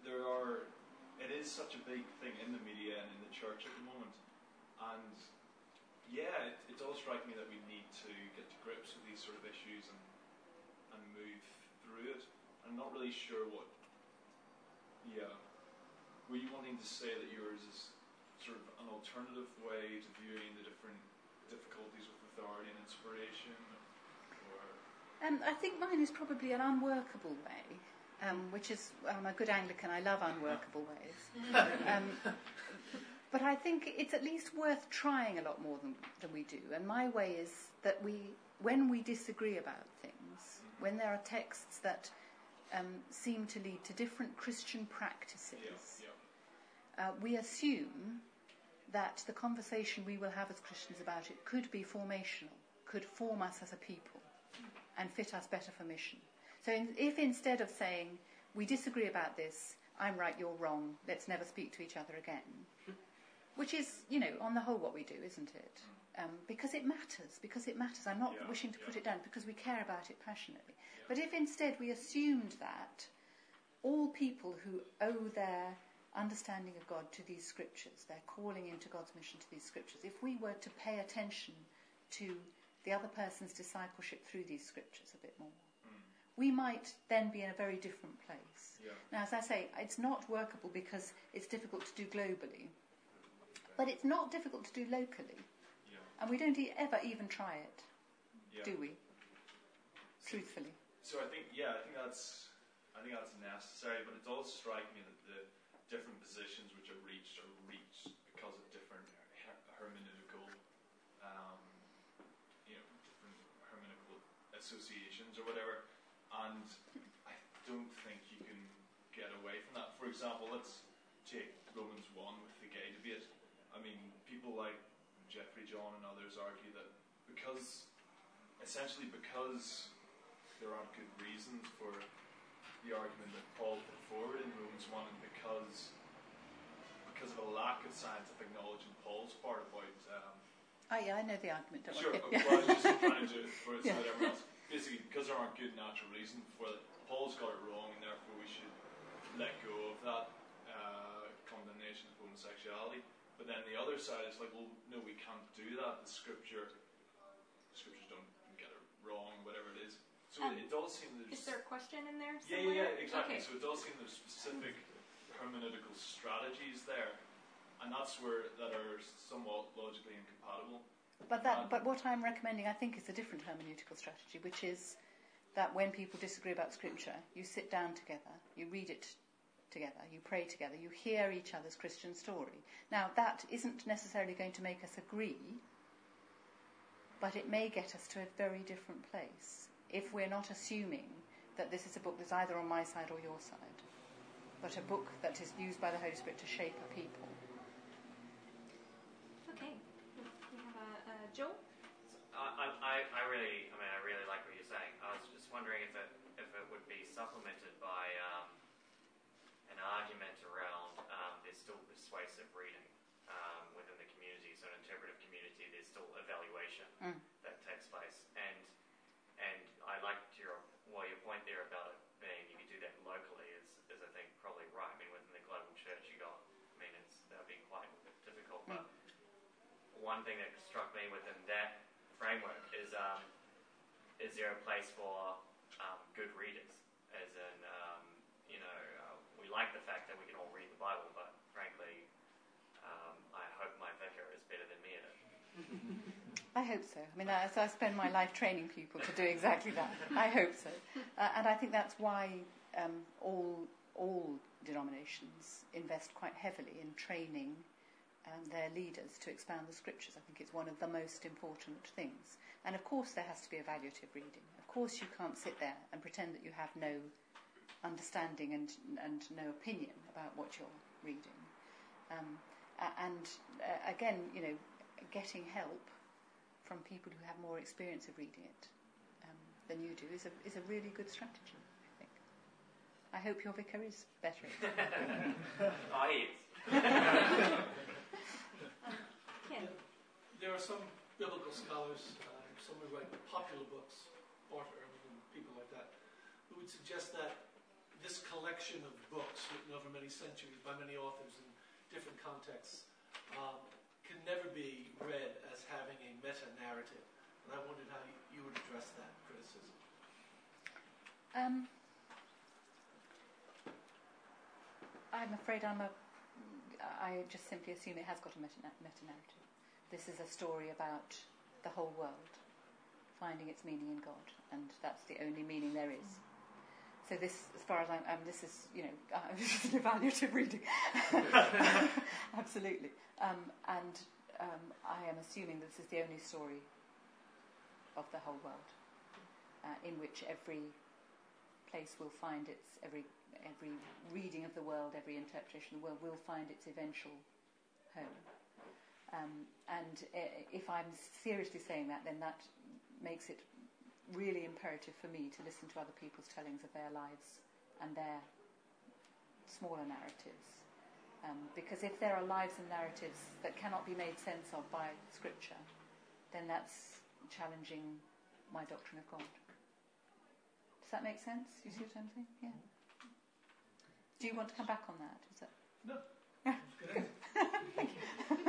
it is such a big thing in the media and in the church at the moment. And yeah, it does strike me that we need to get to grips with these sort of issues and move through it. I'm not really sure what. Yeah. Were you wanting to say that yours is sort of an alternative way to viewing the different difficulties with authority and inspiration? Or? I think mine is probably an unworkable way, which is, I'm a good Anglican, I love unworkable ways. But I think it's at least worth trying a lot more than we do. And my way is that when we disagree about things, when there are texts that seem to lead to different Christian practices, we assume that the conversation we will have as Christians about it could be formational, could form us as a people and fit us better for mission. So if instead of saying, we disagree about this, I'm right, you're wrong, let's never speak to each other again, which is, on the whole what we do, isn't it? Because it matters. I'm not wishing to put it down, because we care about it passionately. Yeah. But if instead we assumed that all people who owe their understanding of God to these scriptures, their calling into God's mission to these scriptures, if we were to pay attention to the other person's discipleship through these scriptures a bit more, we might then be in a very different place. Yeah. Now, as I say, it's not workable because it's difficult to do globally, but it's not difficult to do locally. Yeah. And we don't ever even try it, do we? Truthfully. So I think that's necessary, but it does strike me that the different positions which are reached because of different hermeneutical, different hermeneutical associations or whatever. And I don't think you can get away from that. For example, let's take Romans 1 with the gay debate. I mean, people like Jeffrey John and others argue that because there aren't good reasons for the argument that Paul put forward in Romans 1, and because of a lack of scientific knowledge on Paul's part about... I know the argument. Don't sure, worry. Well, I was just trying to do it for everyone else. Basically, because there aren't good natural reasons for it, Paul's got it wrong, and therefore we should let go of that condemnation of homosexuality. But then the other side is like, well, no, we can't do that. The scriptures don't get it wrong, whatever it is. So it does seem there's... Is there a question in there somewhere? Yeah, exactly. Okay. So it does seem there's specific hermeneutical strategies there, and that are somewhat logically incompatible. But what I'm recommending, I think, is a different hermeneutical strategy, which is that when people disagree about Scripture, you sit down together, you read it together, you pray together, you hear each other's Christian story. Now, that isn't necessarily going to make us agree, but it may get us to a very different place if we're not assuming that this is a book that's either on my side or your side, but a book that is used by the Holy Spirit to shape a people. Okay. We have Joel? I really like what you're saying. I was just wondering if it would be supplemented by an argument around there's still persuasive reading within the community, so an interpretive community. There's still evaluation that takes place, and I liked your point there about it being you could do that locally is I think probably right. I mean, within the global church, that would be quite difficult. But one thing that struck me within that framework is there a place for good readers? As in, we like the fact that we can all read the Bible, but frankly, I hope my vicar is better than me at it. I hope so. I mean, I spend my life training people to do exactly that. I hope so. And I think that's why all denominations invest quite heavily in training their leaders to expound the scriptures. I think it's one of the most important things. And of course there has to be evaluative reading. Of course you can't sit there and pretend that you have no understanding and no opinion about what you're reading. Again, getting help from people who have more experience of reading it than you do is a really good strategy, I think. I hope your vicar is better at it. Oh, he is. Ken. There are some biblical scholars, some who write popular books, Barter and people like that, who would suggest that this collection of books written over many centuries by many authors in different contexts can never be read as having a meta-narrative. And I wondered how you would address that criticism. I'm afraid I just simply assume it has got a meta-narrative. This is a story about the whole world finding its meaning in God, and that's the only meaning there is. So this, as far as this is, this is an evaluative reading. Absolutely. And I am assuming this is the only story of the whole world in which every place will find every reading of the world, every interpretation of the world will find its eventual home. And if I'm seriously saying that, then that makes it really imperative for me to listen to other people's tellings of their lives and their smaller narratives. Because if there are lives and narratives that cannot be made sense of by Scripture, then that's challenging my doctrine of God. Does that make sense? You see what I'm saying? Yeah. Do you want to come back on that? Is that? No. Yeah. Good. Thank you.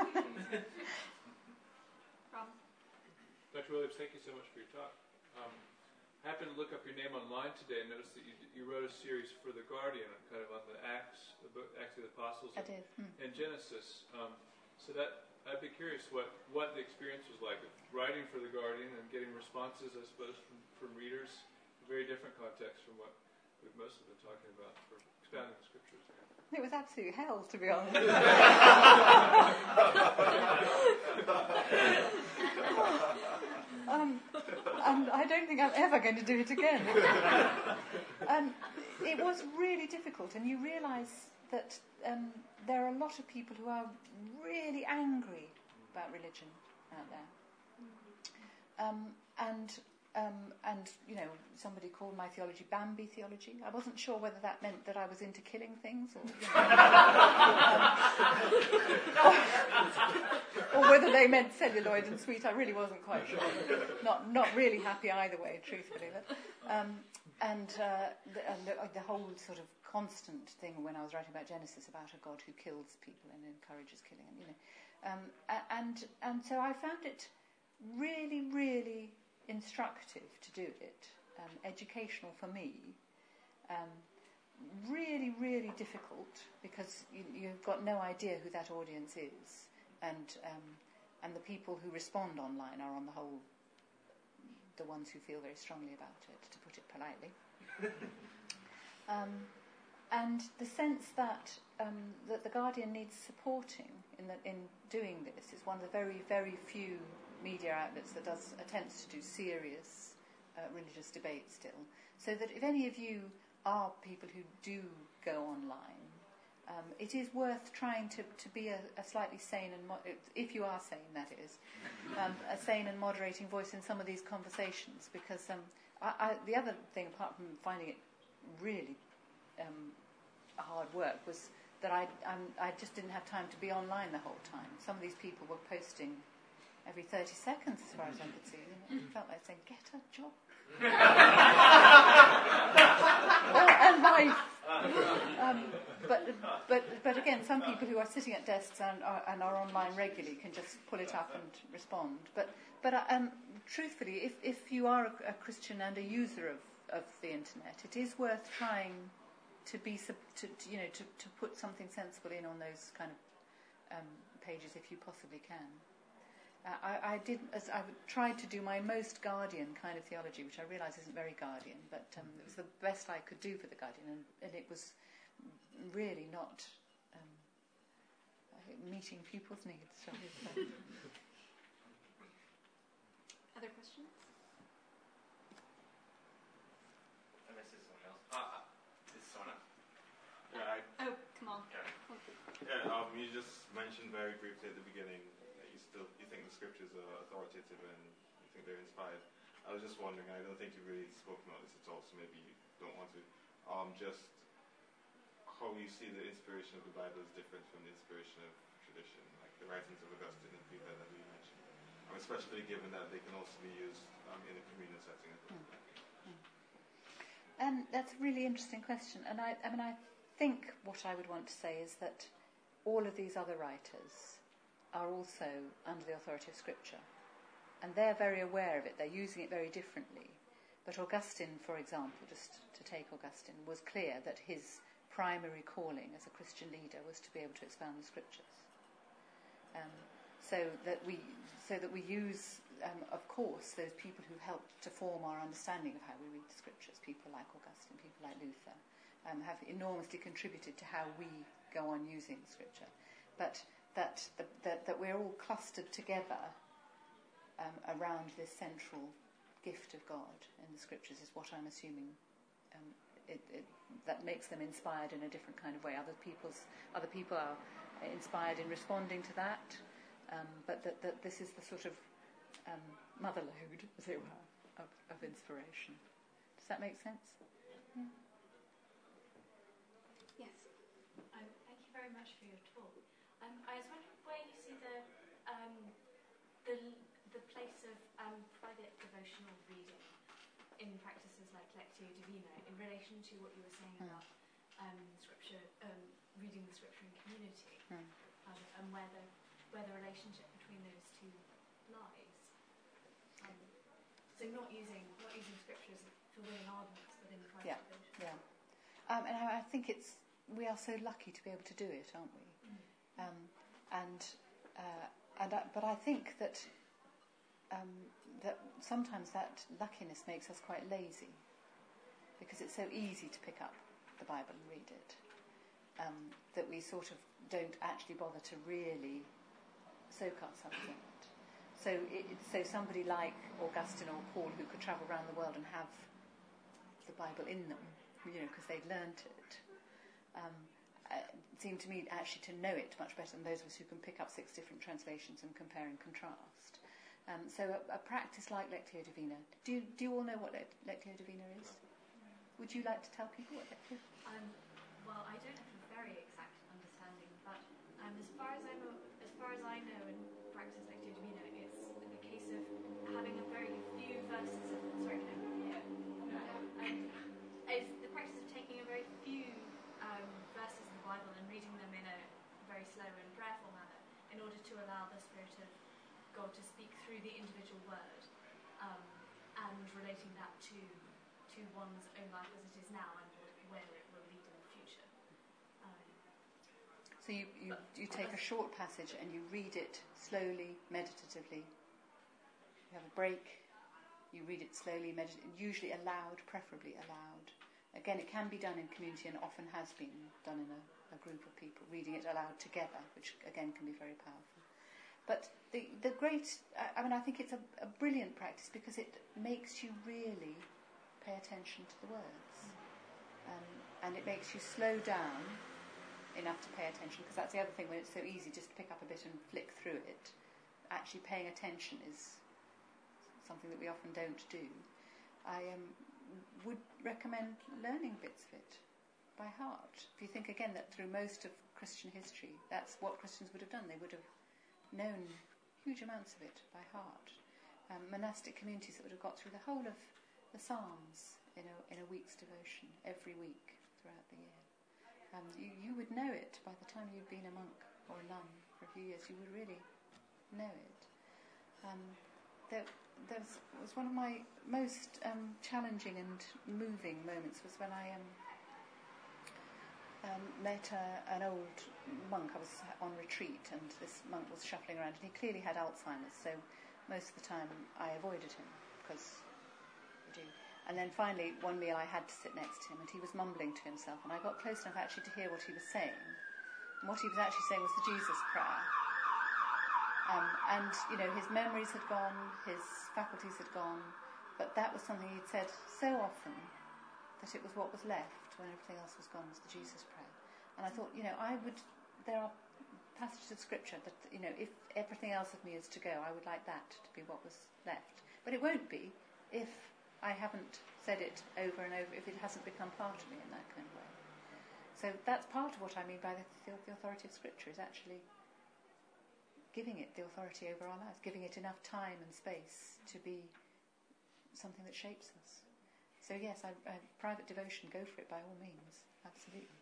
Rob? Dr. Williams, thank you so much for your talk. I happened to look up your name online today and noticed that you wrote a series for The Guardian, kind of on the Acts, the book Acts of the Apostles, I did. and Genesis. So that I'd be curious what the experience was like of writing for The Guardian and getting responses, I suppose, from readers. A very different context from what we've mostly been talking about for expounding the Scriptures. It was absolute hell, to be honest. And I don't think I'm ever going to do it again. It was really difficult, and you realise that there are a lot of people who are really angry about religion out there. And you know, somebody called my theology Bambi theology. I wasn't sure whether that meant that I was into killing things, or, or whether they meant celluloid and sweet. I really wasn't quite sure. Not really happy either way, truthfully. But, the whole sort of constant thing when I was writing about Genesis about a God who kills people and encourages killing, and you know, and so I found it really, really instructive to do it, educational for me, really, really difficult because you've got no idea who that audience is, and the people who respond online are on the whole the ones who feel very strongly about it, to put it politely. And the sense that the Guardian needs supporting in doing this is one of the very, very few media outlets that attempts to do serious religious debate still. So that if any of you are people who do go online, it is worth trying to be a slightly sane and if you are sane, that is, a sane and moderating voice in some of these conversations. Because the other thing, apart from finding it really hard work, was that I just didn't have time to be online the whole time. Some of these people were posting every 30 seconds, as far as I could see. And it felt like saying, "Get a job." And life. But again, some people who are sitting at desks and are online regularly can just pull it up and respond. But truthfully, if you are a Christian and a user of the internet, it is worth trying to be to put something sensible in on those kind of pages if you possibly can. I tried to do my most Guardian kind of theology, which I realise isn't very Guardian, but it was the best I could do for the Guardian, and it was really not meeting people's needs. Shall we say. Other questions? Unless there's someone else. This is someone else. Yeah, Come on. you just mentioned very briefly at the beginning that you think the scriptures are authoritative and you think they're inspired. I was just wondering, I don't think you've really spoken about this at all, so maybe you don't want to. Just how you see the inspiration of the Bible is different from the inspiration of tradition, like the writings of Augustine and Peter that we mentioned. Especially given that they can also be used in a communal setting as well. That's a really interesting question, and I think what I would want to say is that all of these other writers are also under the authority of Scripture, and they're very aware of it. They're using it very differently. But Augustine, for example, just to take Augustine, was clear that his primary calling as a Christian leader was to be able to expound the Scriptures. So that we use, of course, those people who helped to form our understanding of how we read the Scriptures, people like Augustine, people like Luther, have enormously contributed to how we go on using the Scripture. But that we're all clustered together around this central gift of God in the Scriptures is what I'm assuming. That makes them inspired in a different kind of way. Other people are inspired in responding to that, but that this is the sort of mother lode, as it were. of inspiration. Does that make sense? Yeah. Yes. Thank you very much for your talk. I was wondering where you see the place of private devotional reading in practices like Lectio Divina in relation to what you were saying about scripture, reading the scripture in community, and where the relationship between those two lies. So not using scriptures for winning arguments, but in private devotion. Yeah. And I think we are so lucky to be able to do it, aren't we? But I think that sometimes that luckiness makes us quite lazy, because it's so easy to pick up the Bible and read it, that we sort of don't actually bother to really soak ourselves in it. So somebody like Augustine or Paul, who could travel around the world and have the Bible in them, because they'd learnt it, seemed to me actually to know it much better than those of us who can pick up 6 different translations and compare and contrast. So a practice like Lectio Divina. Do you all know what Lectio Divina is? Would you like to tell people what Lectio? Well, I don't have a very exact understanding, but as far as I know and practice Lectio Divina, it's the case of having a very few verses of is the practice of taking a very few verses of the Bible and reading them in a very slow and prayerful manner in order to allow the Spirit of God to speak through the individual word, and relating that to one's own life as it is now and where it will lead in the future. So you take a short passage and you read it slowly, meditatively. You have a break, you read it slowly, usually aloud, preferably aloud. Again, it can be done in community and often has been done in a group of people, reading it aloud together, which again can be very powerful. But the great, I think it's a brilliant practice because it makes you really pay attention to the words. And it makes you slow down enough to pay attention, because that's the other thing when it's so easy just to pick up a bit and flick through it. Actually paying attention is something that we often don't do. I would recommend learning bits of it by heart. If you think again that through most of Christian history, that's what Christians would have done. They would have known huge amounts of it by heart. Monastic communities that would have got through the whole of the Psalms in a week's devotion every week throughout the year. You would know it by the time you'd been a monk or a nun for a few years. You would really know it. There was one of my most challenging and moving moments was when I met an old monk. I was on retreat and this monk was shuffling around and he clearly had Alzheimer's, so most of the time I avoided him because you do. And then finally one meal I had to sit next to him and he was mumbling to himself, and I got close enough actually to hear what he was saying. And what he was actually saying was the Jesus prayer. And his memories had gone, his faculties had gone, but that was something he'd said so often that it was what was left when everything else was gone, was the Jesus prayer. And I thought, there are passages of scripture that, if everything else of me is to go, I would like that to be what was left. But it won't be if I haven't said it over and over, if it hasn't become part of me in that kind of way. So that's part of what I mean by the authority of scripture, is actually giving it the authority over our lives, giving it enough time and space to be something that shapes us. So yes, private devotion, go for it by all means, absolutely.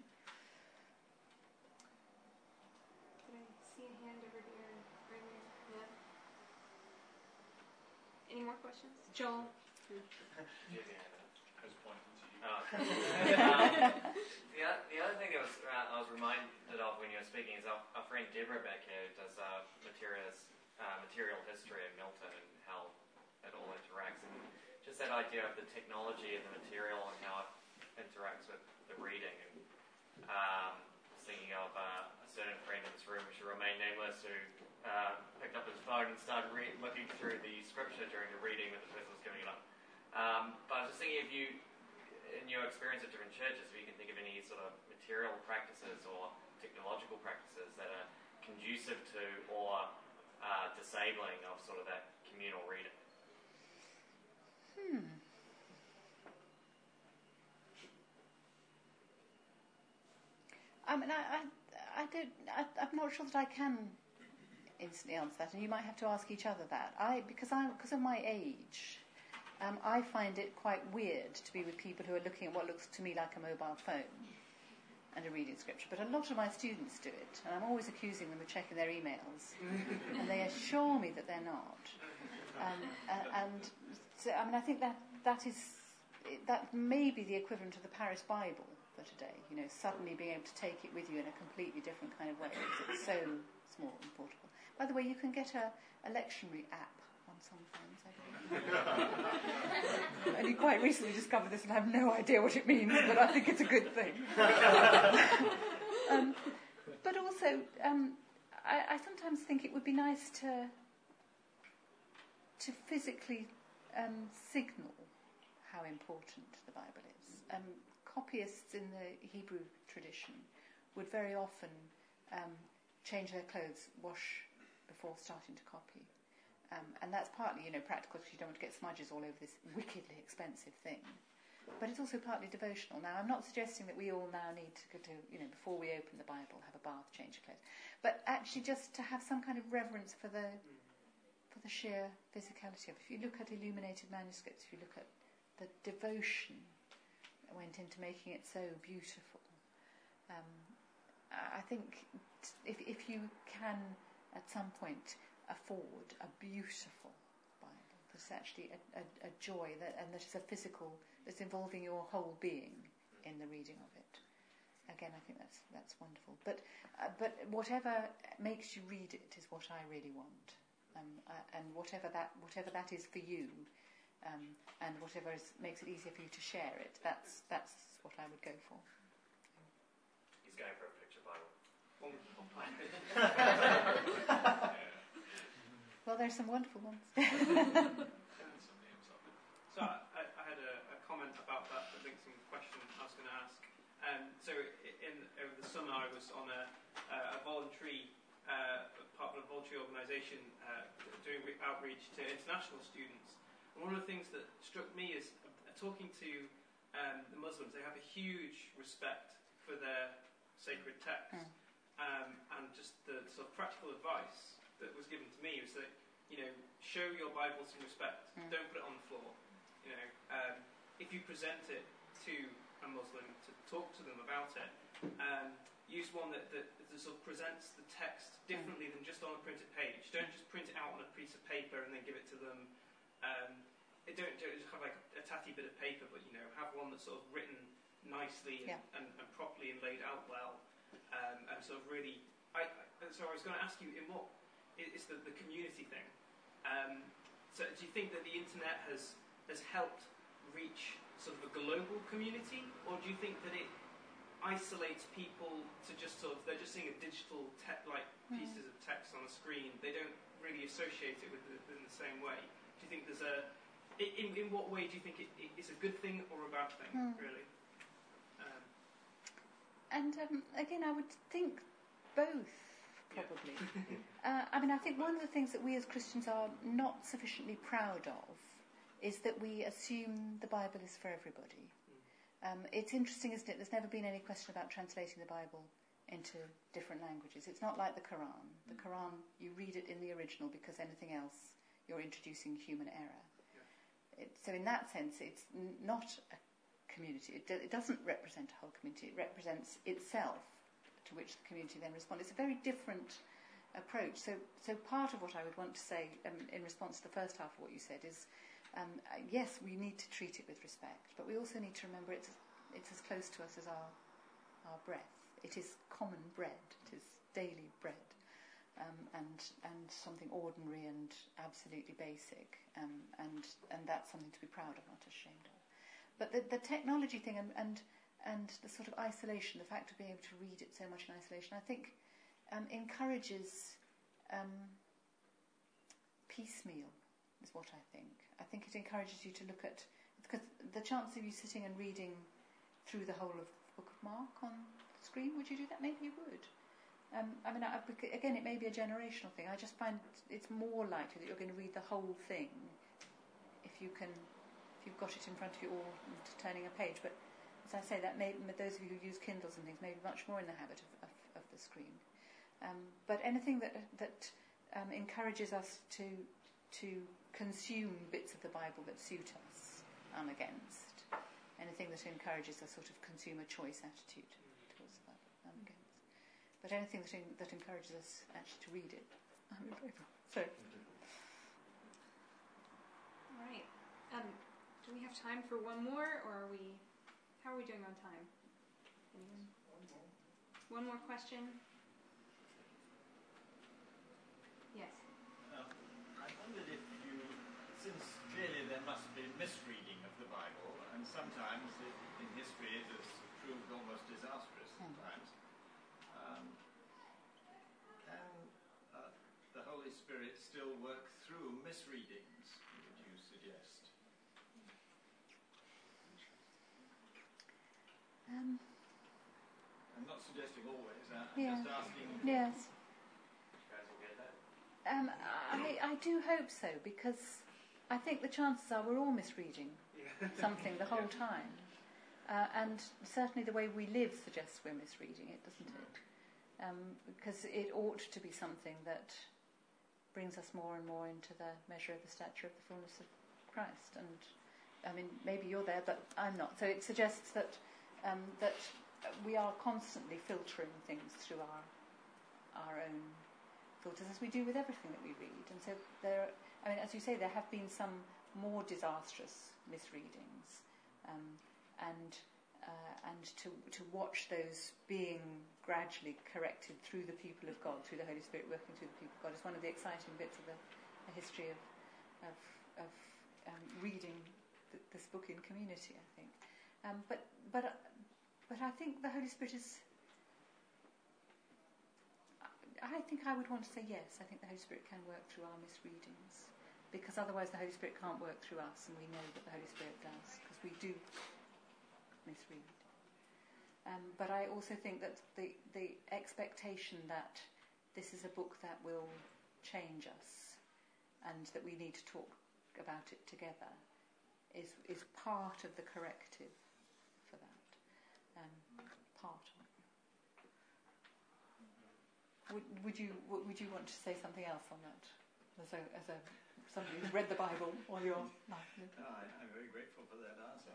Did I see a hand over here? Right there? Yeah. Any more questions? Joel? I was pointing to you. The other thing that I was reminded of when you were speaking is our friend Deborah back here does material history of Milton and how it all interacts, and just that idea of the technology and the material and how it interacts with the reading. And thinking of a certain friend in this room, who should remain nameless, who picked up his phone and started looking through the scripture during the reading that the person was giving it up. But I was just thinking, if you, in your experience of different churches, if you can think of any sort of material practices or technological practices that are conducive to or disabling of sort of that communal reading. I mean, I'm not sure that I can instantly answer that, and you might have to ask each other that. Because of my age, I find it quite weird to be with people who are looking at what looks to me like a mobile phone and are reading scripture. But a lot of my students do it, and I'm always accusing them of checking their emails, and they assure me that they're not. And so, I mean, I think that may be the equivalent of the Paris Bible for today. You know, suddenly being able to take it with you in a completely different kind of way because it's so small and portable. By the way, you can get a lectionary app on some phones, I believe. I only quite recently discovered this and I have no idea what it means, but I think it's a good thing. But also, I sometimes think it would be nice to physically signal how important the Bible is. Copyists in the Hebrew tradition would very often change their clothes, wash before starting to copy. And that's partly, practical because you don't want to get smudges all over this wickedly expensive thing. But it's also partly devotional. Now, I'm not suggesting that we all now need to go to, before we open the Bible, have a bath, change of clothes. But actually just to have some kind of reverence for the sheer physicality of it. If you look at illuminated manuscripts, if you look at the devotion that went into making it so beautiful, I think if you can at some point afford a beautiful Bible that's actually a joy and that is a physical, that's involving your whole being in the reading of it. Again, I think that's wonderful. But whatever makes you read it is what I really want. And whatever that is for you, and whatever makes it easier for you to share it, that's what I would go for. He's going for a picture Bible. Well, there's some wonderful ones. So I had a comment about that links in with the question I was going to ask. So over the summer I was on a voluntary part of a voluntary organisation doing outreach to international students. And one of the things that struck me is talking to the Muslims. They have a huge respect for their sacred text, and just the sort of practical advice that was given to me was that show your Bible some respect. Don't put it on the floor. If you present it to a Muslim to talk to them about it, use one that sort of presents the text differently than just on a printed page. Don't just print it out on a piece of paper and then give it to them. Don't just have like a tatty bit of paper, but have one that's sort of written nicely and properly and laid out well, and sort of really. So I was going to ask you, in what is the community thing? So do you think that the internet has helped reach sort of a global community, or do you think that it isolates people to just they're just seeing a digital pieces of text on a screen? They don't really associate it with in the same way. Do you think there's in what way do you think it's a good thing or a bad thing, really? Again, I would think both, probably. I mean, I think one of the things that we as Christians are not sufficiently proud of is that we assume the Bible is for everybody. It's interesting, isn't it? There's never been any question about translating the Bible into different languages. It's not like the Quran. The Quran, you read it in the original because anything else, you're introducing human error. So in that sense, it's not a community. It doesn't represent a whole community. It represents itself, to which the community then responds. It's a very different approach. So part of what I would want to say in response to the first half of what you said is, yes, we need to treat it with respect, but we also need to remember it's as close to us as our breath. It is common bread. It is daily bread, and something ordinary and absolutely basic, and that's something to be proud of, not ashamed of. But the technology thing and the sort of isolation, the fact of being able to read it so much in isolation, I think encourages piecemeal, is what I think. I think it encourages you to look at, because the chance of you sitting and reading through the whole of the Book of Mark on the screen, would you do that? Maybe you would. I mean, again, it may be a generational thing. I just find it's more likely that you're going to read the whole thing if you can if you've got it in front of you or turning a page. But as I say, that may, those of you who use Kindles and things may be much more in the habit of the screen. But anything that encourages us to consume bits of the Bible that suit us, I'm against. Anything that encourages a sort of consumer choice attitude towards the Bible, I'm against. But anything that encourages us actually to read it, I'm in favour. So. All right. Do we have time for one more, or how are we doing on time? Anyone? One more question? Yes. I wondered if since clearly there must be misreading of the Bible, and sometimes in history it has proved almost disastrous sometimes, can the Holy Spirit still work through misreadings, would you suggest? I'm not suggesting always, I'm just asking. Yes. I do hope so, because I think the chances are we're all misreading something the whole time. And certainly the way we live suggests we're misreading it, doesn't it? Because it ought to be something that brings us more and more into the measure of the stature of the fullness of Christ. And, I mean, maybe you're there, but I'm not. So it suggests that that we are constantly filtering things through our own filters, as we do with everything that we read. And so as you say, there have been some more disastrous misreadings, and to watch those being gradually corrected through the people of God, through the Holy Spirit working through the people of God, is one of the exciting bits of the history of reading this book in community, I think. But I think the Holy Spirit is. I think I would want to say yes. I think the Holy Spirit can work through our misreadings, because otherwise the Holy Spirit can't work through us, and we know that the Holy Spirit does, because we do misread. But I also think that the expectation that this is a book that will change us, and that we need to talk about it together, is part of the corrective for that. Part of it. Would you want to say something else on that, as somebody who's read the Bible all your life? No, I'm very grateful for that answer.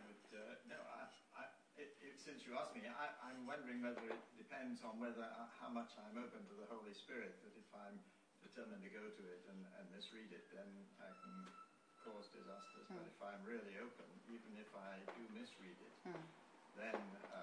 Since you asked me, I'm wondering whether it depends on how much I'm open to the Holy Spirit. That if I'm determined to go to it and misread it, then I can cause disasters. But if I'm really open, even if I do misread it, then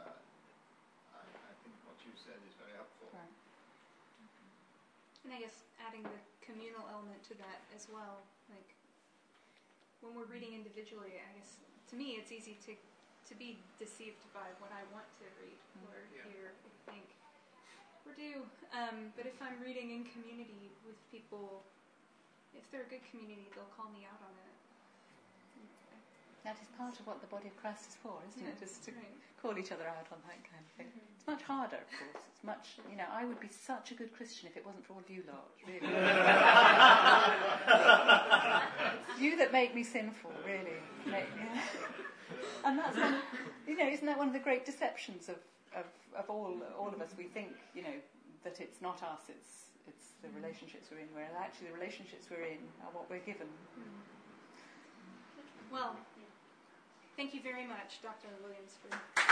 I think what you said is very helpful. Right. And I guess adding the communal element to that as well, like when we're reading individually, I guess to me it's easy to be deceived by what I want to read or hear or think or do. But if I'm reading in community with people, if they're a good community, they'll call me out on it. That is part of what the body of Christ is for, isn't it? Is to call each other out on that kind of thing. It's much harder, of course. It's much, I would be such a good Christian if it wasn't for all you lot, really. It's you that make me sinful, really. And that's one, isn't that one of the great deceptions of all of us? We think, that it's not us, it's the relationships we're in, whereas actually the relationships we're in are what we're given. Well, thank you very much, Dr. Williams, for